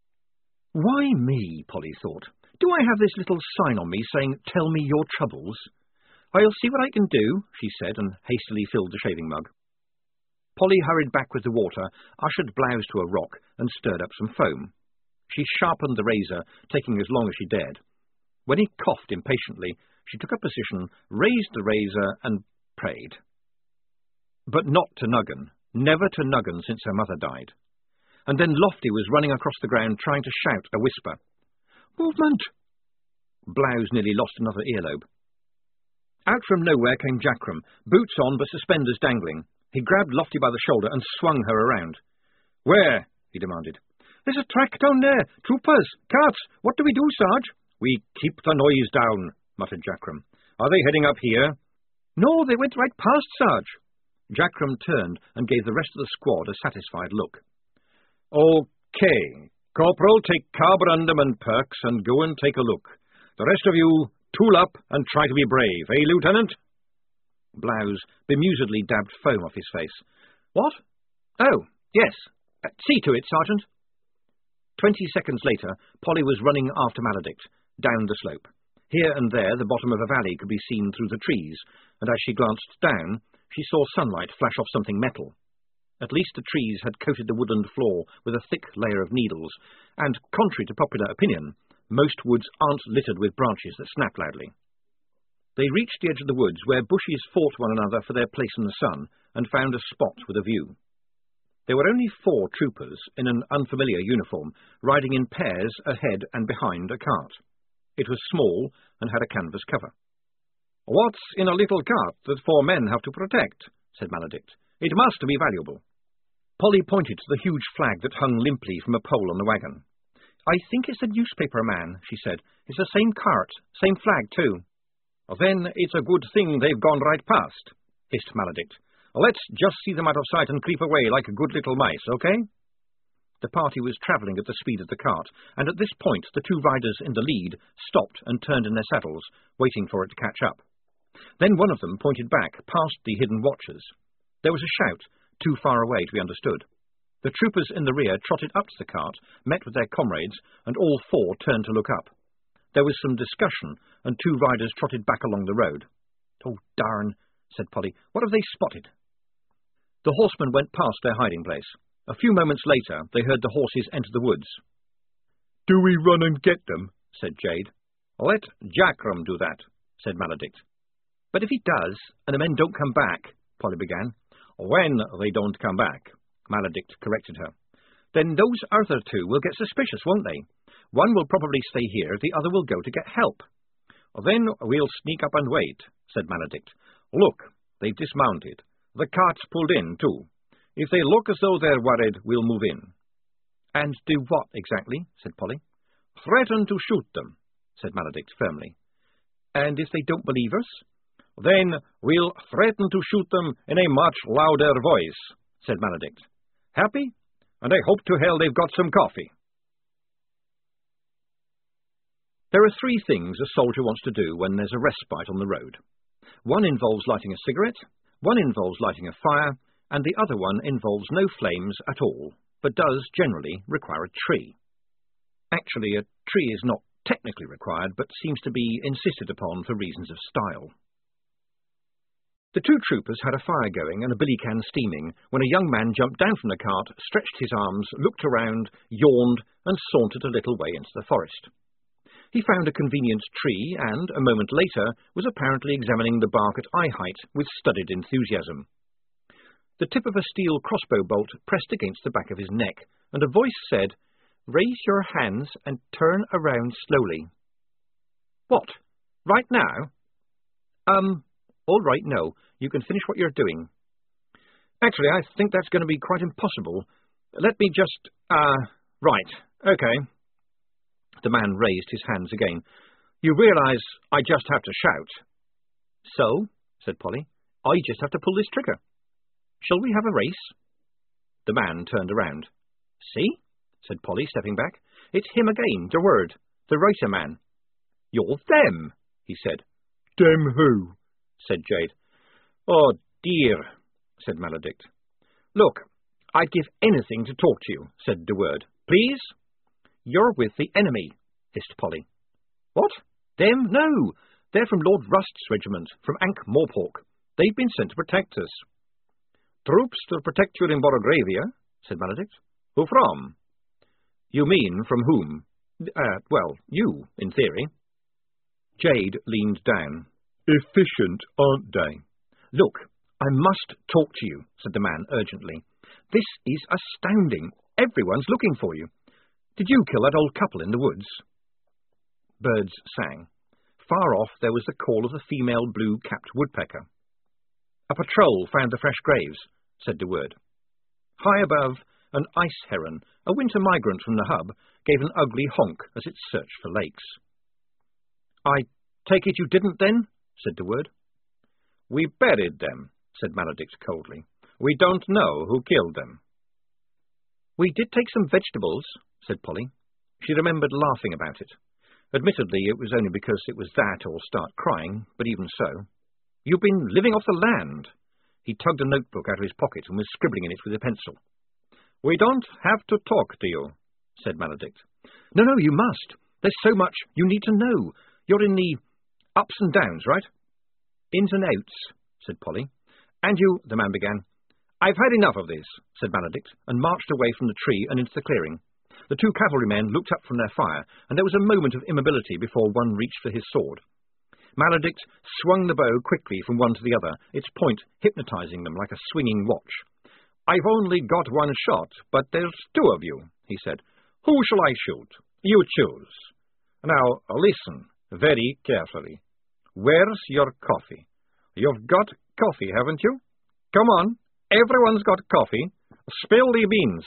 Why me, Polly thought. Do I have this little sign on me saying, "Tell me your troubles"? "I'll see what I can do," she said, and hastily filled the shaving mug. Polly hurried back with the water, ushered Blouse to a rock, and stirred up some foam. She sharpened the razor, taking as long as she dared. When he coughed impatiently, she took a position, raised the razor, and prayed. But not to Nuggan, never to Nuggan since her mother died. And then Lofty was running across the ground, trying to shout a whisper. "Movement!" Blouse nearly lost another earlobe. Out from nowhere came Jackram, boots on but suspenders dangling. He grabbed Lofty by the shoulder and swung her around. "Where?" he demanded. "There's a track down there. Troopers! Carts! What do we do, Sarge?" "We keep the noise down," muttered Jackram. "Are they heading up here?" "No, they went right past, Sarge." Jackram turned and gave the rest of the squad a satisfied look. "OK. Corporal, take carborundum and perks and go and take a look. The rest of you, tool up and try to be brave, eh, Lieutenant?" Blouse bemusedly dabbed foam off his face. "What? Oh, yes. Uh, see to it, Sergeant." Twenty seconds later, Polly was running after Maledict, down the slope. Here and there the bottom of a valley could be seen through the trees, and as she glanced down, she saw sunlight flash off something metal. At least the trees had coated the woodland floor with a thick layer of needles, and, contrary to popular opinion, most woods aren't littered with branches that snap loudly. They reached the edge of the woods where bushes fought one another for their place in the sun, and found a spot with a view. There were only four troopers in an unfamiliar uniform, riding in pairs ahead and behind a cart. It was small and had a canvas cover. "What's in a little cart that four men have to protect?" said Maledict. "It must be valuable." Polly pointed to the huge flag that hung limply from a pole on the wagon. "I think it's the newspaper man," she said. "It's the same cart, same flag, too." "Then it's a good thing they've gone right past," hissed Maledict. "Let's just see them out of sight and creep away like good little mice, OK?" The party was travelling at the speed of the cart, and at this point the two riders in the lead stopped and turned in their saddles, waiting for it to catch up. Then one of them pointed back, past the hidden watchers. There was a shout, too far away to be understood. The troopers in the rear trotted up to the cart, met with their comrades, and all four turned to look up. There was some discussion, and two riders trotted back along the road. "Oh, darn," said Polly. "What have they spotted?" The horsemen went past their hiding place. A few moments later, they heard the horses enter the woods. "Do we run and get them?" said Jade. "Let Jackram do that," said Maledict. "But if he does, and the men don't come back," Polly began. "When they don't come back," Maledict corrected her. "Then those other two will get suspicious, won't they? One will probably stay here, the other will go to get help." "Then we'll sneak up and wait," said Maledict. "Look, they've dismounted. The cart's pulled in, too. If they look as though they're worried, we'll move in." "And do what, exactly?" said Polly. "Threaten to shoot them," said Maledict firmly. "And if they don't believe us?" "Then we'll threaten to shoot them in a much louder voice," said Maledict. "Happy? And I hope to hell they've got some coffee." There are three things a soldier wants to do when there's a respite on the road. One involves lighting a cigarette, one involves lighting a fire, and the other one involves no flames at all, but does generally require a tree. Actually, a tree is not technically required, but seems to be insisted upon for reasons of style. The two troopers had a fire going and a billy can steaming when a young man jumped down from the cart, stretched his arms, looked around, yawned, and sauntered a little way into the forest. He found a convenient tree and, a moment later, was apparently examining the bark at eye height with studied enthusiasm. The tip of a steel crossbow bolt pressed against the back of his neck, and a voice said, "Raise your hands and turn around slowly." "What? Right now?" Um, all right, no. You can finish what you're doing." "Actually, I think that's going to be quite impossible. Let me just, uh, right, okay." The man raised his hands again. "You realize I just have to shout." "So," said Polly, "I just have to pull this trigger. Shall we have a race?" The man turned around. "See?" said Polly, stepping back. "It's him again, the word, the writer man." "You're them," he said. "Them who?" said Jade. "Oh, dear," said Maledict. "Look, I'd give anything to talk to you," said de Word. "Please?" "You're with the enemy," hissed Polly. "What? Them? No. They're from Lord Rust's regiment, from Ankh-Morpork. They've been sent to protect us." "Troops to protect you in Borogravia," said Maledict. "Who from?" "You mean from whom?" Uh, well, you, in theory." Jade leaned down. "Efficient, aren't they?" "Look, I must talk to you," said the man urgently. "This is astounding. Everyone's looking for you. Did you kill that old couple in the woods?" Birds sang. Far off there was the call of the female blue-capped woodpecker. "A patrol found the fresh graves," said de Word. High above, an ice heron, a winter migrant from the hub, gave an ugly honk as it searched for lakes. "I take it you didn't, then?" said de Word. "We buried them," said Maledict coldly. "We don't know who killed them." "We did take some vegetables," said Polly. She remembered laughing about it. Admittedly, it was only because it was that or start crying, but even so. "You've been living off the land." He tugged a notebook out of his pocket and was scribbling in it with a pencil. "We don't have to talk to you," said Maledict. "No, no, you must. There's so much you need to know. You're in the ups and downs, right?" "Ins and outs," said Polly. "And you—" the man began. "I've had enough of this," said Maledict, and marched away from the tree and into the clearing. The two cavalrymen looked up from their fire, and there was a moment of immobility before one reached for his sword. Maledict swung the bow quickly from one to the other, its point hypnotizing them like a swinging watch. "I've only got one shot, but there's two of you," he said. "Who shall I shoot? You choose. Now, listen very carefully. Where's your coffee? You've got coffee, haven't you? Come on, everyone's got coffee. Spill the beans."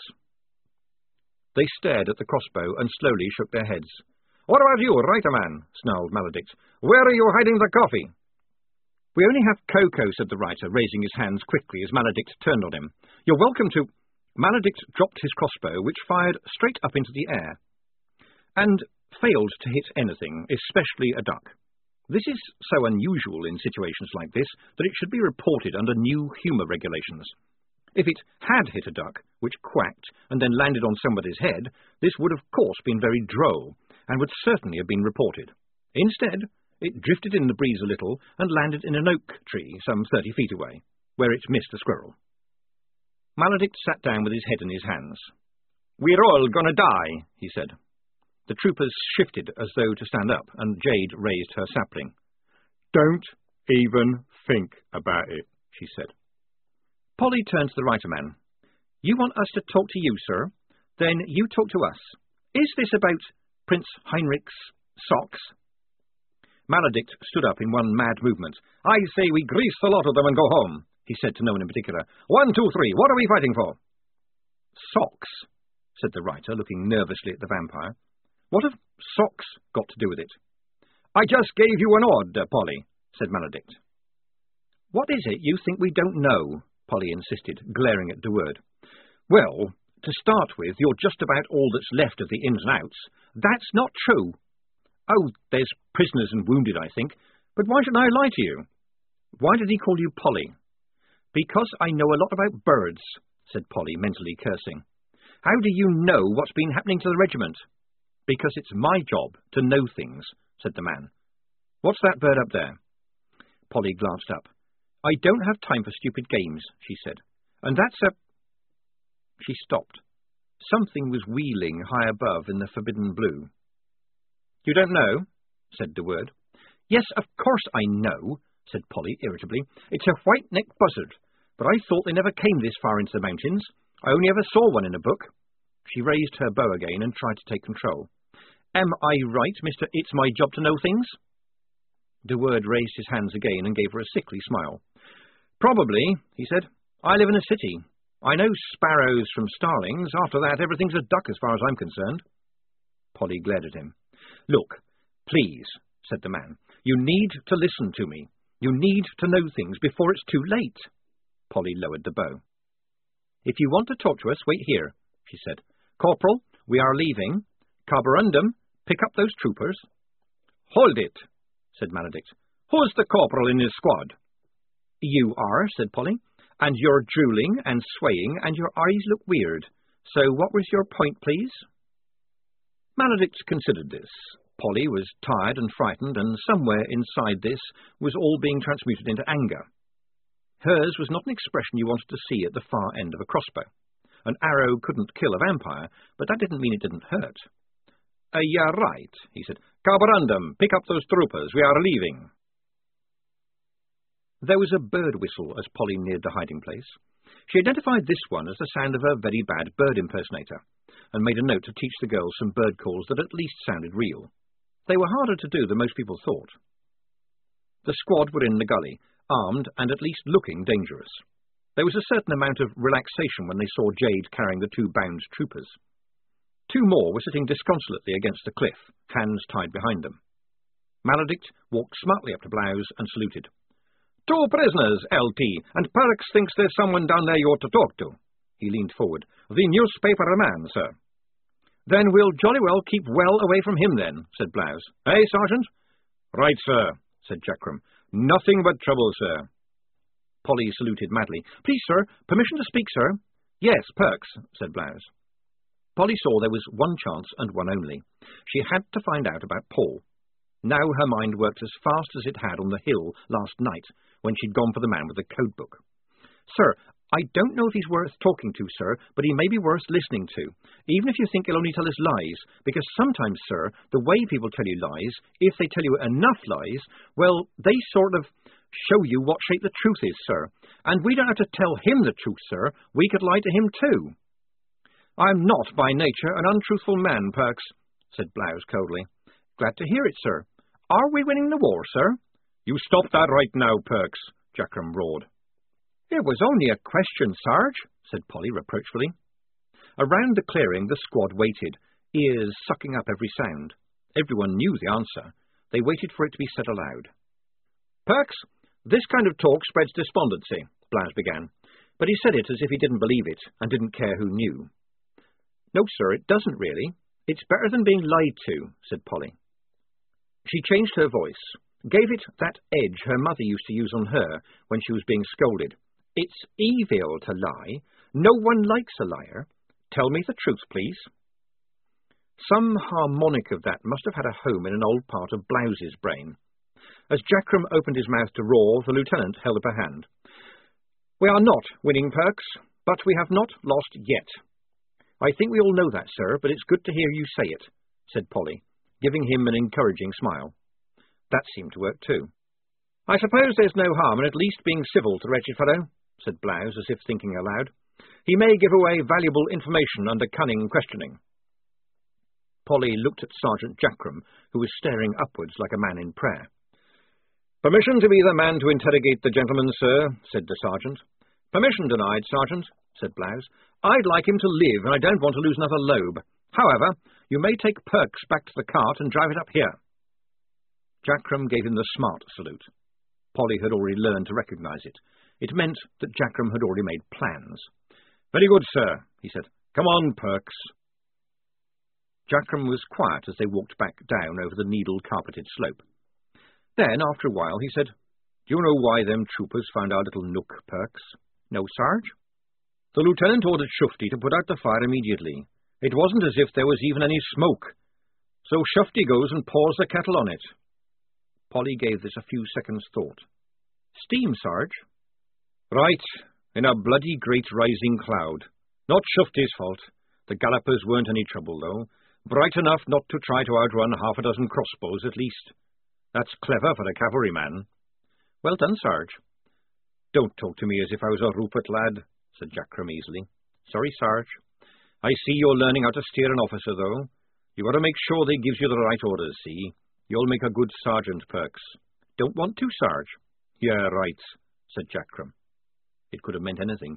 They stared at the crossbow and slowly shook their heads. "What about you, writer-man?" snarled Maledict. "Where are you hiding the coffee?" "We only have cocoa," said the writer, raising his hands quickly as Maledict turned on him. "You're welcome to—" Maledict dropped his crossbow, which fired straight up into the air, and failed to hit anything, especially a duck. This is so unusual in situations like this that it should be reported under new humour regulations. If it had hit a duck, which quacked, and then landed on somebody's head, this would of course been very droll, and would certainly have been reported. Instead, it drifted in the breeze a little and landed in an oak tree some thirty feet away, where it missed a squirrel. Maledict sat down with his head in his hands. "We're all gonna die," he said. The troopers shifted as though to stand up, and Jade raised her sapling. "Don't even think about it," she said. Polly turned to the writer-man. "You want us to talk to you, sir? Then you talk to us. Is this about Prince Heinrich's socks?" Maledict stood up in one mad movement. "I say we grease the lot of them and go home," he said to no one in particular. "One, two, three, what are we fighting for?" "Socks," said the writer, looking nervously at the vampire. "What have socks got to do with it?" "I just gave you an order, Polly," said Maledict. "What is it you think we don't know?" Polly insisted, glaring at De Word. "Well, to start with, you're just about all that's left of the ins and outs. That's not true." "Oh, there's prisoners and wounded, I think. But why should I lie to you?" "Why did he call you Polly?" "Because I know a lot about birds," said Polly, mentally cursing. "How do you know what's been happening to the regiment?" "Because it's my job to know things," said the man. "What's that bird up there?" Polly glanced up. "I don't have time for stupid games," she said. "And that's a—" She stopped. Something was wheeling high above in the forbidden blue. "You don't know?" said De Word. "Yes, of course I know," said Polly irritably. "It's a white-necked buzzard, but I thought they never came this far into the mountains. I only ever saw one in a book." She raised her bow again and tried to take control. "Am I right, Mister It's My Job to Know Things?" De Word raised his hands again and gave her a sickly smile. "Probably," he said. "I live in a city. I know sparrows from starlings. After that, everything's a duck as far as I'm concerned." Polly glared at him. "Look, please," said the man. "You need to listen to me. You need to know things before it's too late." Polly lowered the bow. "If you want to talk to us, wait here," she said. "Corporal, we are leaving. Carborundum, pick up those troopers." "Hold it," said Maledict. "Who's the corporal in his squad?" "You are," said Polly. "And you're drooling and swaying, and your eyes look weird. So what was your point, please?" Maledict considered this. Polly was tired and frightened, and somewhere inside this was all being transmuted into anger. Hers was not an expression you wanted to see at the far end of a crossbow. An arrow couldn't kill a vampire, but that didn't mean it didn't hurt. Uh, "You're right," he said. "Carborundum, pick up those troopers. We are leaving." There was a bird whistle as Polly neared the hiding place. She identified this one as the sound of a very bad bird impersonator, and made a note to teach the girls some bird calls that at least sounded real. They were harder to do than most people thought. The squad were in the gully, armed and at least looking dangerous. There was a certain amount of relaxation when they saw Jade carrying the two bound troopers. Two more were sitting disconsolately against the cliff, hands tied behind them. Maledict walked smartly up to Blouse and saluted. Two prisoners, L T, and Perks thinks there's someone down there you ought to talk to. He leaned forward. The newspaper man, sir. Then we'll jolly well keep well away from him, then, said Blouse. Eh, Sergeant? Right, sir, said Jackram. Nothing but trouble, sir. Polly saluted madly. Please, sir, permission to speak, sir? Yes, Perks, said Blouse. Polly saw there was one chance and one only. She had to find out about Paul. Now her mind worked as fast as it had on the hill last night, when she'd gone for the man with the code book. Sir, I don't know if he's worth talking to, sir, but he may be worth listening to, even if you think he'll only tell us lies, because sometimes, sir, the way people tell you lies, if they tell you enough lies, well, they sort of show you what shape the truth is, sir, and we don't have to tell him the truth, sir. We could lie to him too. I'm not, by nature, an untruthful man, Perks, said Blouse coldly. Glad to hear it, sir. Are we winning the war, sir? You stop that right now, Perks, Jackram roared. It was only a question, Sarge, said Polly reproachfully. Around the clearing the squad waited, ears sucking up every sound. Everyone knew the answer. They waited for it to be said aloud. Perks, this kind of talk spreads despondency, Blouse began, but he said it as if he didn't believe it and didn't care who knew. No, sir, it doesn't really. It's better than being lied to, said Polly. She changed her voice, gave it that edge her mother used to use on her when she was being scolded. It's evil to lie. No one likes a liar. Tell me the truth, please. Some harmonic of that must have had a home in an old part of Blouse's brain. As Jackram opened his mouth to roar, the lieutenant held up a hand. We are not winning, Perks, but we have not lost yet. I think we all know that, sir, but it's good to hear you say it, said Polly, giving him an encouraging smile. That seemed to work too. I suppose there's no harm in at least being civil to the wretched fellow, said Blouse, as if thinking aloud. He may give away valuable information under cunning questioning. Polly looked at Sergeant Jackram, who was staring upwards like a man in prayer. Permission to be the man to interrogate the gentleman, sir, said the sergeant. Permission denied, Sergeant, said Blouse. I'd like him to live, and I don't want to lose another lobe. However, you may take Perks back to the cart and drive it up here. Jackram gave him the smart salute. Polly had already learned to recognise it. It meant that Jackram had already made plans. Very good, sir, he said. Come on, Perks. Jackram was quiet as they walked back down over the needle-carpeted slope. Then, after a while, he said, Do you know why them troopers found our little nook, Perks? No, Sarge? The lieutenant ordered Shufti to put out the fire immediately. It wasn't as if there was even any smoke. So Shufti goes and pours the kettle on it. Polly gave this a few seconds' thought. Steam, Sarge? Right, in a bloody great rising cloud. Not Shufti's fault. The gallopers weren't any trouble, though. Bright enough not to try to outrun half a dozen crossbows, at least. That's clever for a cavalryman. Well done, Sarge. Don't talk to me as if I was a Rupert lad, said Jackram easily. Sorry, Sarge. I see you're learning how to steer an officer, though. You got to make sure they gives you the right orders, see? You'll make a good sergeant, Perks. Don't want to, Sarge? Yeah, right, said Jackram. It could have meant anything.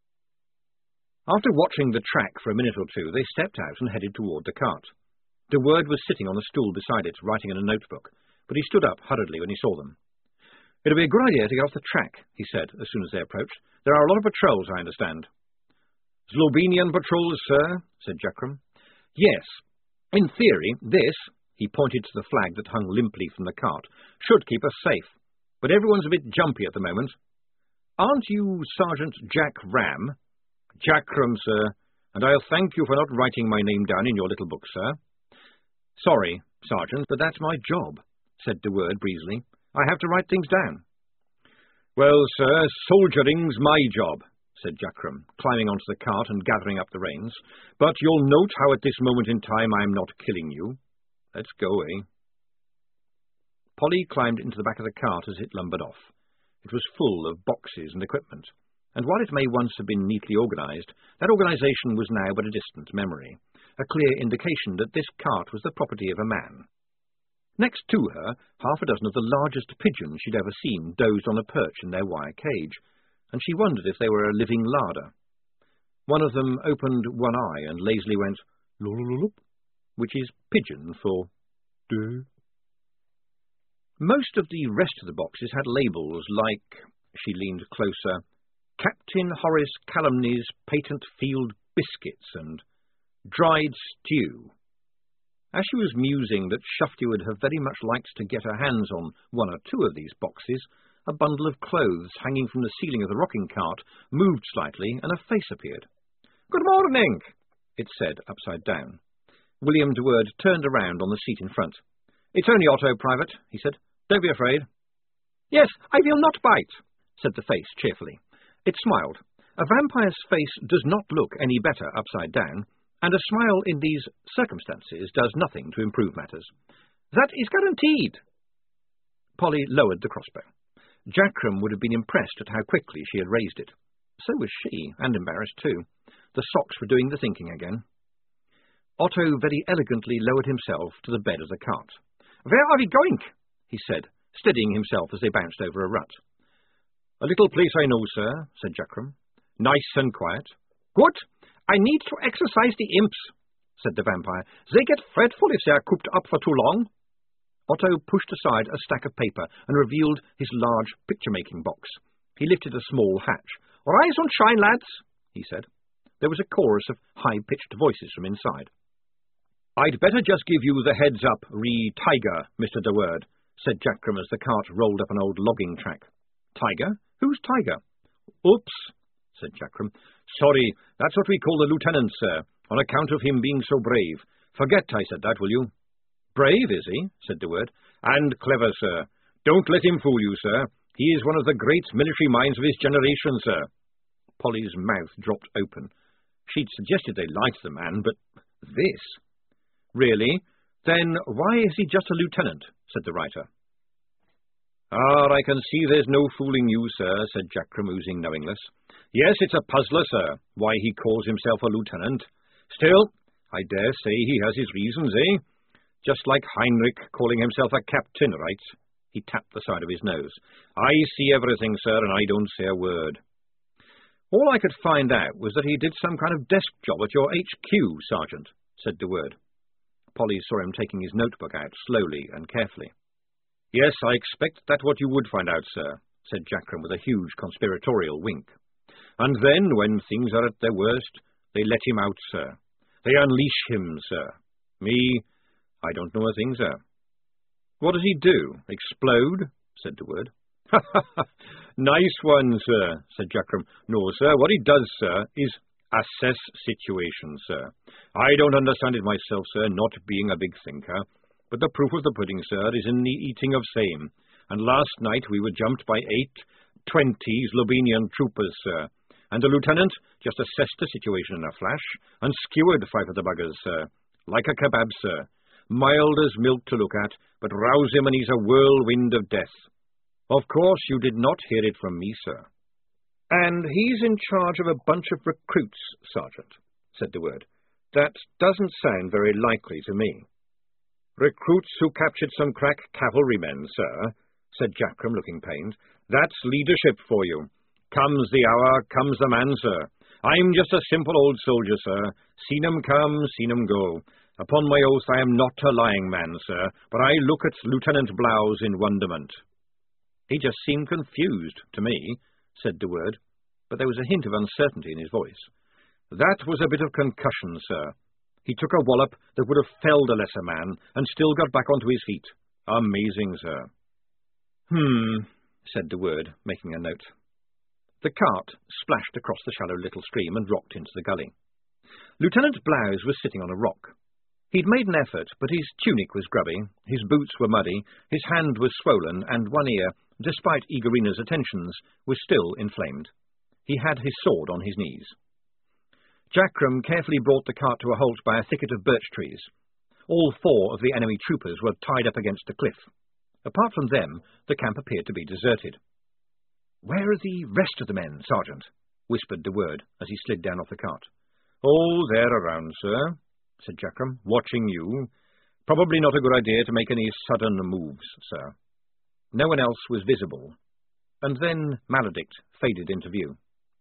After watching the track for a minute or two, they stepped out and headed toward the cart. De Word was sitting on a stool beside it, writing in a notebook, but he stood up hurriedly when he saw them. It'll be a good idea to get off the track, he said, as soon as they approached. There are a lot of patrols, I understand. Slovenian patrols, sir, said Jackram. Yes. In theory, this, he pointed to the flag that hung limply from the cart, should keep us safe. But everyone's a bit jumpy at the moment. Aren't you Sergeant Jack Ram? Jackram, sir, and I'll thank you for not writing my name down in your little book, sir. Sorry, Sergeant, but that's my job, said De Word breezily. I have to write things down. Well, sir, soldiering's my job, said Jackram, climbing onto the cart and gathering up the reins. But you'll note how at this moment in time I'm not killing you. Let's go, eh? Polly climbed into the back of the cart as it lumbered off. It was full of boxes and equipment, and while it may once have been neatly organised, that organisation was now but a distant memory, a clear indication that this cart was the property of a man. Next to her, half a dozen of the largest pigeons she'd ever seen dozed on a perch in their wire cage, and she wondered if they were a living larder. One of them opened one eye and lazily went, "Lolololop," which is pigeon for "duh." Most of the rest of the boxes had labels like, she leaned closer, Captain Horace Calumny's Patent Field Biscuits and Dried Stew. As she was musing that Shufty would have very much liked to get her hands on one or two of these boxes, a bundle of clothes hanging from the ceiling of the rocking cart moved slightly and a face appeared. "Good morning," it said, upside down. William de Worde turned around on the seat in front. "It's only Otto, Private," he said. "Don't be afraid." "Yes, I will not bite," said the face cheerfully. It smiled. A vampire's face does not look any better upside down, and a smile in these circumstances does nothing to improve matters. "That is guaranteed." Polly lowered the crossbow. Jackram would have been impressed at how quickly she had raised it. So was she, and embarrassed too. The socks were doing the thinking again. Otto very elegantly lowered himself to the bed of the cart. "Where are we going?" he said, steadying himself as they bounced over a rut. "A little place I know, sir," said Jackram. "Nice and quiet." "Good. I need to exercise the imps," said the vampire. "They get fretful if they are cooped up for too long." Otto pushed aside a stack of paper and revealed his large picture-making box. He lifted a small hatch. "Rise and shine, lads," he said. There was a chorus of high-pitched voices from inside. "I'd better just give you the heads-up, re-Tiger, Mister de Worde," said Jackram as the cart rolled up an old logging track. "Tiger? Who's Tiger?" "Oops," said Jackram. "Sorry, that's what we call the lieutenant, sir, on account of him being so brave. Forget I said that, will you?" "Brave, is he?" said de Worde. "And clever, sir. Don't let him fool you, sir. He is one of the great military minds of his generation, sir." Polly's mouth dropped open. She'd suggested they liked the man, but this... "Really? Then why is he just a lieutenant?" said the writer. "Ah, I can see there's no fooling you, sir," said Jackram, oozing knowingness. "Yes, it's a puzzler, sir, why he calls himself a lieutenant. Still, I dare say he has his reasons, eh? Just like Heinrich calling himself a captain, right?" He tapped the side of his nose. "I see everything, sir, and I don't say a word." "All I could find out was that he did some kind of desk job at your H Q, Sergeant," said de Worde. Polly saw him taking his notebook out slowly and carefully. "Yes, I expect that's what you would find out, sir," said Jackram with a huge conspiratorial wink. "And then, when things are at their worst, they let him out, sir. They unleash him, sir. Me, I don't know a thing, sir." "What does he do? Explode?" said de Worde. "Ha, ha, ha! Nice one, sir," said Jackram. "No, sir, what he does, sir, is assess situations, sir. I don't understand it myself, sir, not being a big thinker. But the proof of the pudding, sir, is in the eating of same. And last night we were jumped by eight twenty Slovenian troopers, sir. And the lieutenant just assessed the situation in a flash and skewered five of the buggers, sir. Like a kebab, sir. Mild as milk to look at, but rouse him and he's a whirlwind of death. Of course you did not hear it from me, sir." "And he's in charge of a bunch of recruits, Sergeant," said de Worde. "That doesn't sound very likely to me." "Recruits who captured some crack cavalrymen, sir," said Jackram, looking pained. "That's leadership for you. Comes the hour, comes the man, sir. I'm just a simple old soldier, sir. Seen 'em come, seen 'em go. Upon my oath I am not a lying man, sir, but I look at Lieutenant Blouse in wonderment." "He just seemed confused to me," said de Worde, but there was a hint of uncertainty in his voice. "That was a bit of concussion, sir. He took a wallop that would have felled a lesser man, and still got back onto his feet. Amazing, sir." "Hmm," said de Worde, making a note. The cart splashed across the shallow little stream and rocked into the gully. Lieutenant Blouse was sitting on a rock. He'd made an effort, but his tunic was grubby, his boots were muddy, his hand was swollen, and one ear, despite Igorina's attentions, was still inflamed. He had his sword on his knees. Jackram carefully brought the cart to a halt by a thicket of birch trees. All four of the enemy troopers were tied up against a cliff. Apart from them, the camp appeared to be deserted. "Where are the rest of the men, Sergeant?" whispered de Worde as he slid down off the cart. "Oh, they're around, sir," said Jackram, "watching you. Probably not a good idea to make any sudden moves, sir." No one else was visible, and then Maledict faded into view.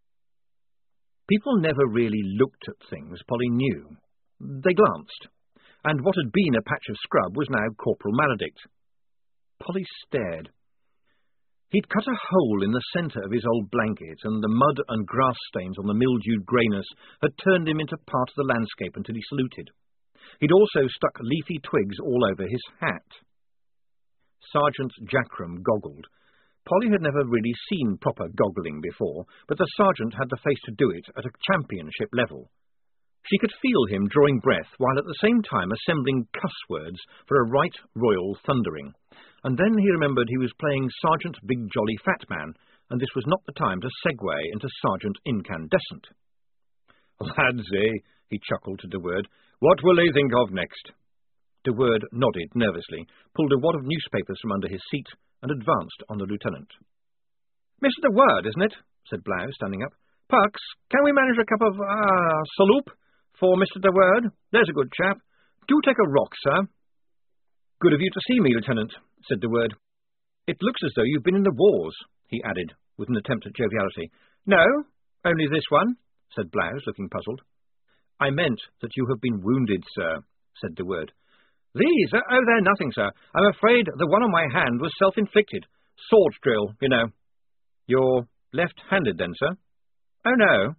People never really looked at things, Polly knew. They glanced, and what had been a patch of scrub was now Corporal Maledict. Polly stared. He'd cut a hole in the centre of his old blanket, and the mud and grass stains on the mildewed greyness had turned him into part of the landscape until he saluted. He'd also stuck leafy twigs all over his hat. Sergeant Jackram goggled. Polly had never really seen proper goggling before, but the sergeant had the face to do it at a championship level. She could feel him drawing breath while at the same time assembling cuss words for a right royal thundering. And then he remembered he was playing Sergeant Big Jolly Fat Man, and this was not the time to segue into Sergeant Incandescent. "Lads, eh?" he chuckled to De Word. "What will they think of next?" De Word nodded nervously, pulled a wad of newspapers from under his seat, and advanced on the lieutenant. "Mister De Word, isn't it?" said Blouse, standing up. "Pucks, can we manage a cup of, ah, saloop for Mister De Word? There's a good chap. Do take a rock, sir." "Good of you to see me, Lieutenant," said De Word. "It looks as though you've been in the wars," he added, with an attempt at joviality. "No, only this one," said Blouse, looking puzzled. "I meant that you have been wounded, sir," said De Word. "These? Oh, they're nothing, sir. I'm afraid the one on my hand was self-inflicted. Sword drill, you know." "You're left-handed, then, sir?" "Oh, no."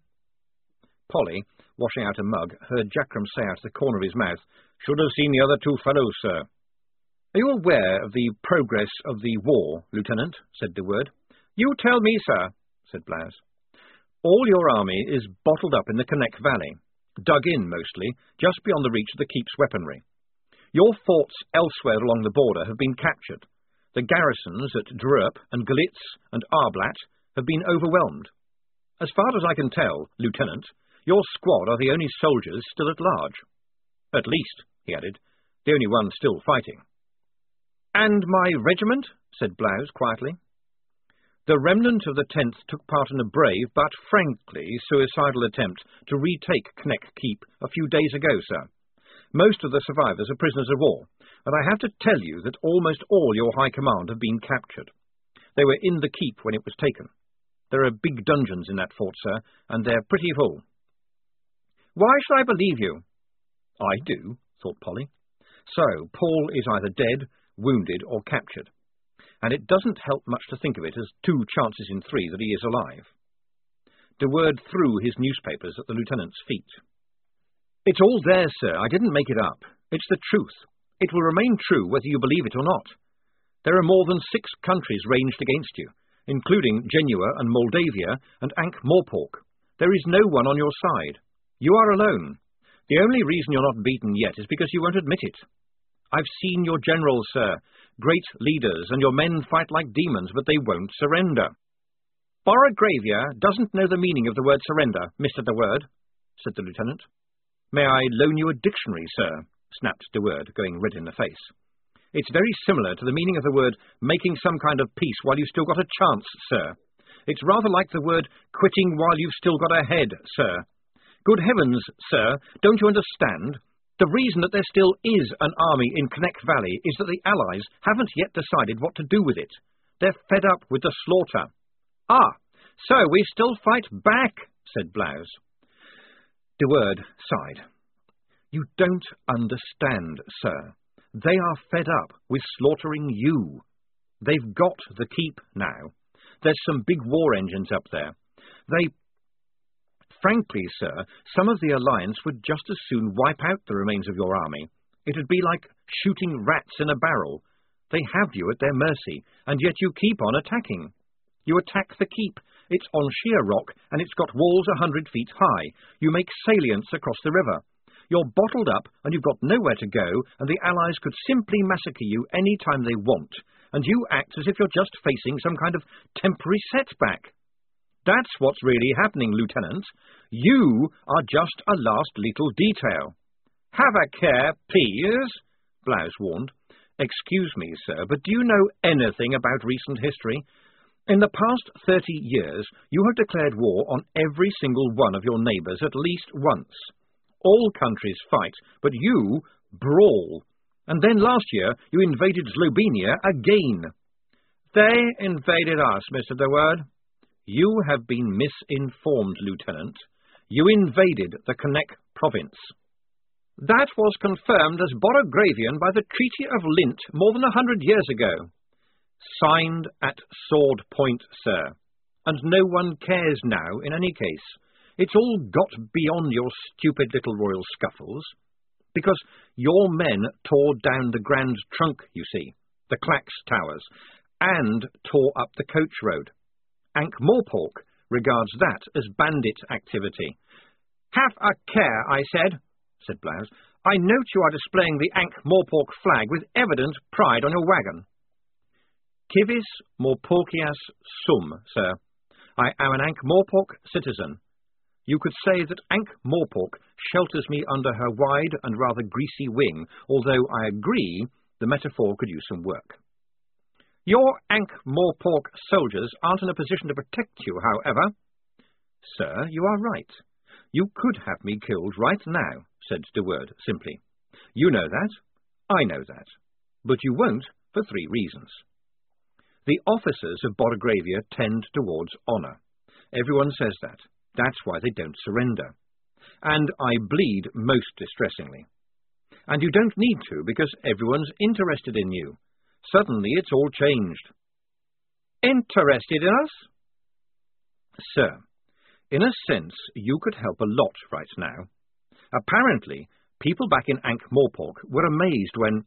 Polly, washing out a mug, heard Jackram say out of the corner of his mouth, "Should have seen the other two fellows, sir." "Are you aware of the progress of the war, Lieutenant?" said De Word. "You tell me, sir," said Blouse. "All your army is bottled up in the Connect Valley, dug in mostly, just beyond the reach of the Keep's weaponry. Your forts elsewhere along the border have been captured. The garrisons at Drup and Galitz and Arblat have been overwhelmed. As far as I can tell, Lieutenant, your squad are the only soldiers still at large. At least," he added, "the only ones still fighting." "And my regiment?" said Blouse quietly. "The remnant of the tenth took part in a brave but, frankly, suicidal attempt to retake Kneck Keep a few days ago, sir. Most of the survivors are prisoners of war, and I have to tell you that almost all your high command have been captured. They were in the keep when it was taken. There are big dungeons in that fort, sir, and they're pretty full." "Why should I believe you?" "I do," thought Polly. "So, Paul is either dead, wounded, or captured, and it doesn't help much to think of it as two chances in three that he is alive." De Word threw his newspapers at the lieutenant's feet. "It's all there, sir. I didn't make it up. It's the truth. It will remain true whether you believe it or not. There are more than six countries ranged against you, including Genua and Moldavia and Ankh-Morpork. There is no one on your side. You are alone. The only reason you're not beaten yet is because you won't admit it. I've seen your generals, sir, great leaders, and your men fight like demons, but they won't surrender." "Borogravia doesn't know the meaning of the word surrender, Mister De Word," said the lieutenant. "May I loan you a dictionary, sir?" snapped De Word, going red in the face. "It's very similar to the meaning of the word making some kind of peace while you've still got a chance, sir. It's rather like the word quitting while you've still got a head, sir. Good heavens, sir, don't you understand? The reason that there still is an army in Kneck Valley is that the Allies haven't yet decided what to do with it. They're fed up with the slaughter." "Ah, so we still fight back," said Blouse. De Word sighed. "You don't understand, sir. They are fed up with slaughtering you. They've got the keep now. There's some big war engines up there. They... Frankly, sir, some of the Alliance would just as soon wipe out the remains of your army. It'd be like shooting rats in a barrel. They have you at their mercy, and yet you keep on attacking. You attack the keep. It's on sheer rock, and it's got walls a hundred feet high. You make salients across the river. You're bottled up, and you've got nowhere to go, and the Allies could simply massacre you any time they want, and you act as if you're just facing some kind of temporary setback. That's what's really happening, Lieutenant. You are just a last little detail." "Have a care, please," Blouse warned. "Excuse me, sir, but do you know anything about recent history? In the past thirty years, you have declared war on every single one of your neighbours at least once. All countries fight, but you brawl. And then last year, you invaded Slovenia again." "They invaded us, Mister De Word." "You have been misinformed, Lieutenant. You invaded the Kneck province." "That was confirmed as Borogravian by the Treaty of Lint more than a hundred years ago." Signed at sword point, sir. And no one cares now, in any case. It's all got beyond your stupid little royal scuffles. Because your men tore down the Grand Trunk, you see, the Clacks Towers, and tore up the coach road. Ankh-Morpork regards that as bandit activity. Have a care, I said, said Blouse. I note you are displaying the Ankh-Morpork flag with evident pride on your wagon. Civis Morporkias sum, sir. I am an Ankh-Morpork citizen. You could say that Ankh-Morpork shelters me under her wide and rather greasy wing, although I agree the metaphor could use some work. Your Ankh-Morpork soldiers aren't in a position to protect you, however. Sir, you are right. You could have me killed right now, said De Worde simply. You know that. I know that. But you won't for three reasons. The officers of Borgravia tend towards honour. Everyone says that. That's why they don't surrender. And I bleed most distressingly. And you don't need to, because everyone's interested in you. Suddenly it's all changed. Interested in us? Sir, in a sense, you could help a lot right now. Apparently, people back in Ankh-Morpork were amazed when...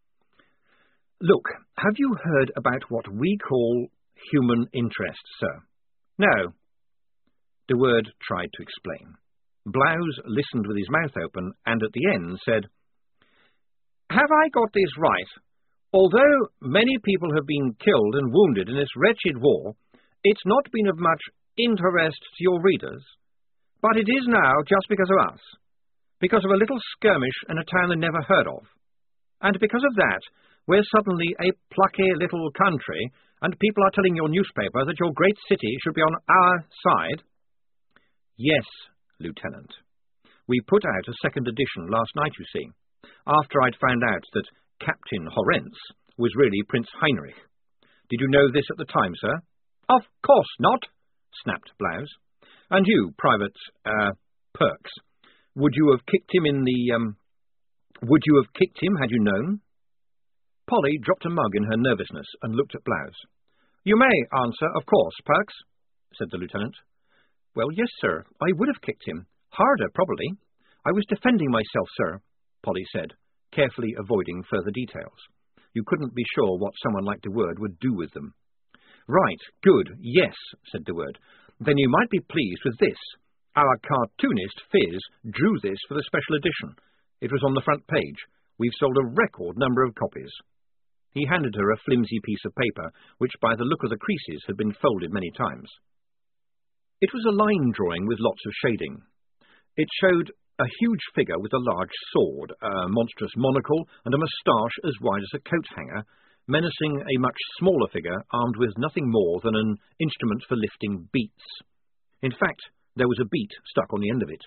Look, have you heard about what we call human interest, sir? No. De Worde tried to explain. Blouse listened with his mouth open, and at the end said, Have I got this right? Although many people have been killed and wounded in this wretched war, it's not been of much interest to your readers. But it is now just because of us. Because of a little skirmish in a town they never heard of. And because of that, we're suddenly a plucky little country, and people are telling your newspaper that your great city should be on our side. Yes, Lieutenant. We put out a second edition last night, you see, after I'd found out that Captain Horrence was really Prince Heinrich. Did you know this at the time, sir? Of course not, snapped Blouse. And you, Private, uh, Perks, would you have kicked him in the, um, would you have kicked him had you known? Polly dropped a mug in her nervousness and looked at Blouse. You may answer, of course, Perks, said the lieutenant. Well, yes, sir, I would have kicked him. Harder, probably. I was defending myself, sir, Polly said, carefully avoiding further details. You couldn't be sure what someone like De Worde would do with them. Right, good, yes, said De Worde. Then you might be pleased with this. Our cartoonist, Fizz, drew this for the special edition. It was on the front page. We've sold a record number of copies. He handed her a flimsy piece of paper, which by the look of the creases had been folded many times. It was a line drawing with lots of shading. It showed a huge figure with a large sword, a monstrous monocle, and a moustache as wide as a coat-hanger, menacing a much smaller figure armed with nothing more than an instrument for lifting beets. In fact, there was a beet stuck on the end of it.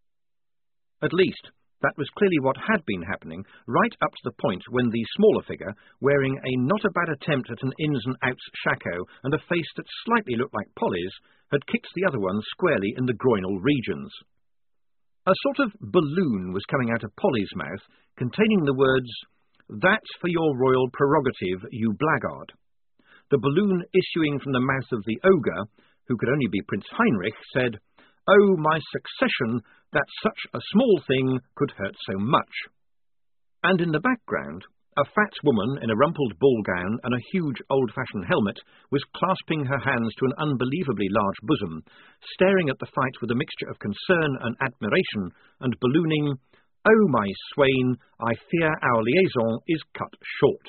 At least, that was clearly what had been happening, right up to the point when the smaller figure, wearing a not-a-bad attempt at an ins-and-outs shako and a face that slightly looked like Polly's, had kicked the other one squarely in the groinal regions. A sort of balloon was coming out of Polly's mouth, containing the words, "That's for your royal prerogative, you blackguard." The balloon issuing from the mouth of the ogre, who could only be Prince Heinrich, said, "Oh, my succession, that such a small thing could hurt so much." And in the background, a fat woman in a rumpled ball gown and a huge old-fashioned helmet was clasping her hands to an unbelievably large bosom, staring at the fight with a mixture of concern and admiration, and ballooning, "Oh, my swain, I fear our liaison is cut short."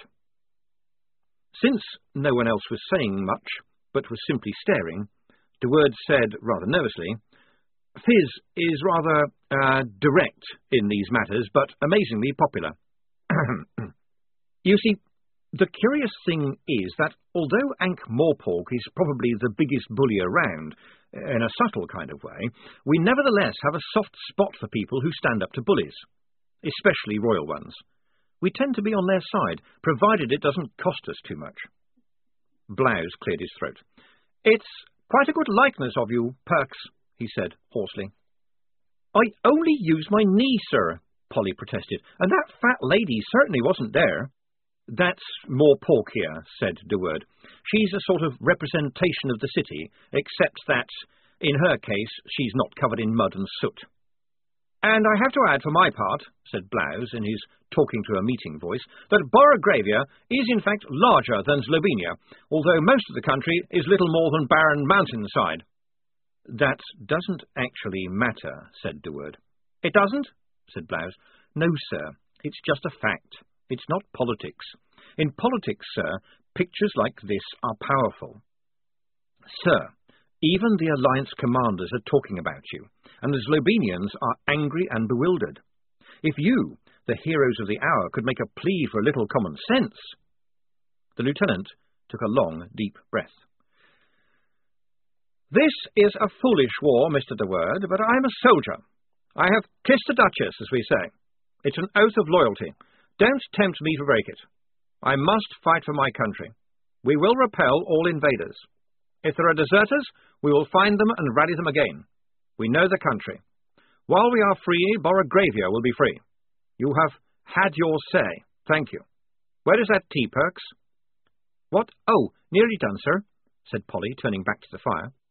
Since no one else was saying much, but was simply staring, De Worde said, rather nervously, "Fizz is rather uh, direct in these matters, but amazingly popular." You see, the curious thing is that although Ankh-Morpork is probably the biggest bully around, in a subtle kind of way, we nevertheless have a soft spot for people who stand up to bullies, especially royal ones. We tend to be on their side, provided it doesn't cost us too much. Blouse cleared his throat. "It's quite a good likeness of you, Perks," he said hoarsely. "I only used my knee, sir," Polly protested, "and that fat lady certainly wasn't there." That's more pork here, said De Word. She's a sort of representation of the city, except that, in her case, she's not covered in mud and soot. And I have to add for my part, said Blouse in his talking-to-a-meeting voice, that Borragravia is in fact larger than Zlobenia, although most of the country is little more than barren mountainside. That doesn't actually matter, said De Word. It doesn't? Said Blouse. No, sir. It's just a fact. It's not politics. In politics, sir, pictures like this are powerful. Sir, even the Alliance commanders are talking about you, and the Zlobenians are angry and bewildered. If you, the heroes of the hour, could make a plea for a little common sense— The lieutenant took a long, deep breath. This is a foolish war, Mister De Word, but I'm a soldier. I have kissed the Duchess, as we say. It's an oath of loyalty. Don't tempt me to break it. I must fight for my country. We will repel all invaders. If there are deserters, we will find them and rally them again. We know the country. While we are free, Borragravia will be free. You have had your say. Thank you. Where is that tea, Perks? What? Oh, nearly done, sir, said Polly, turning back to the fire.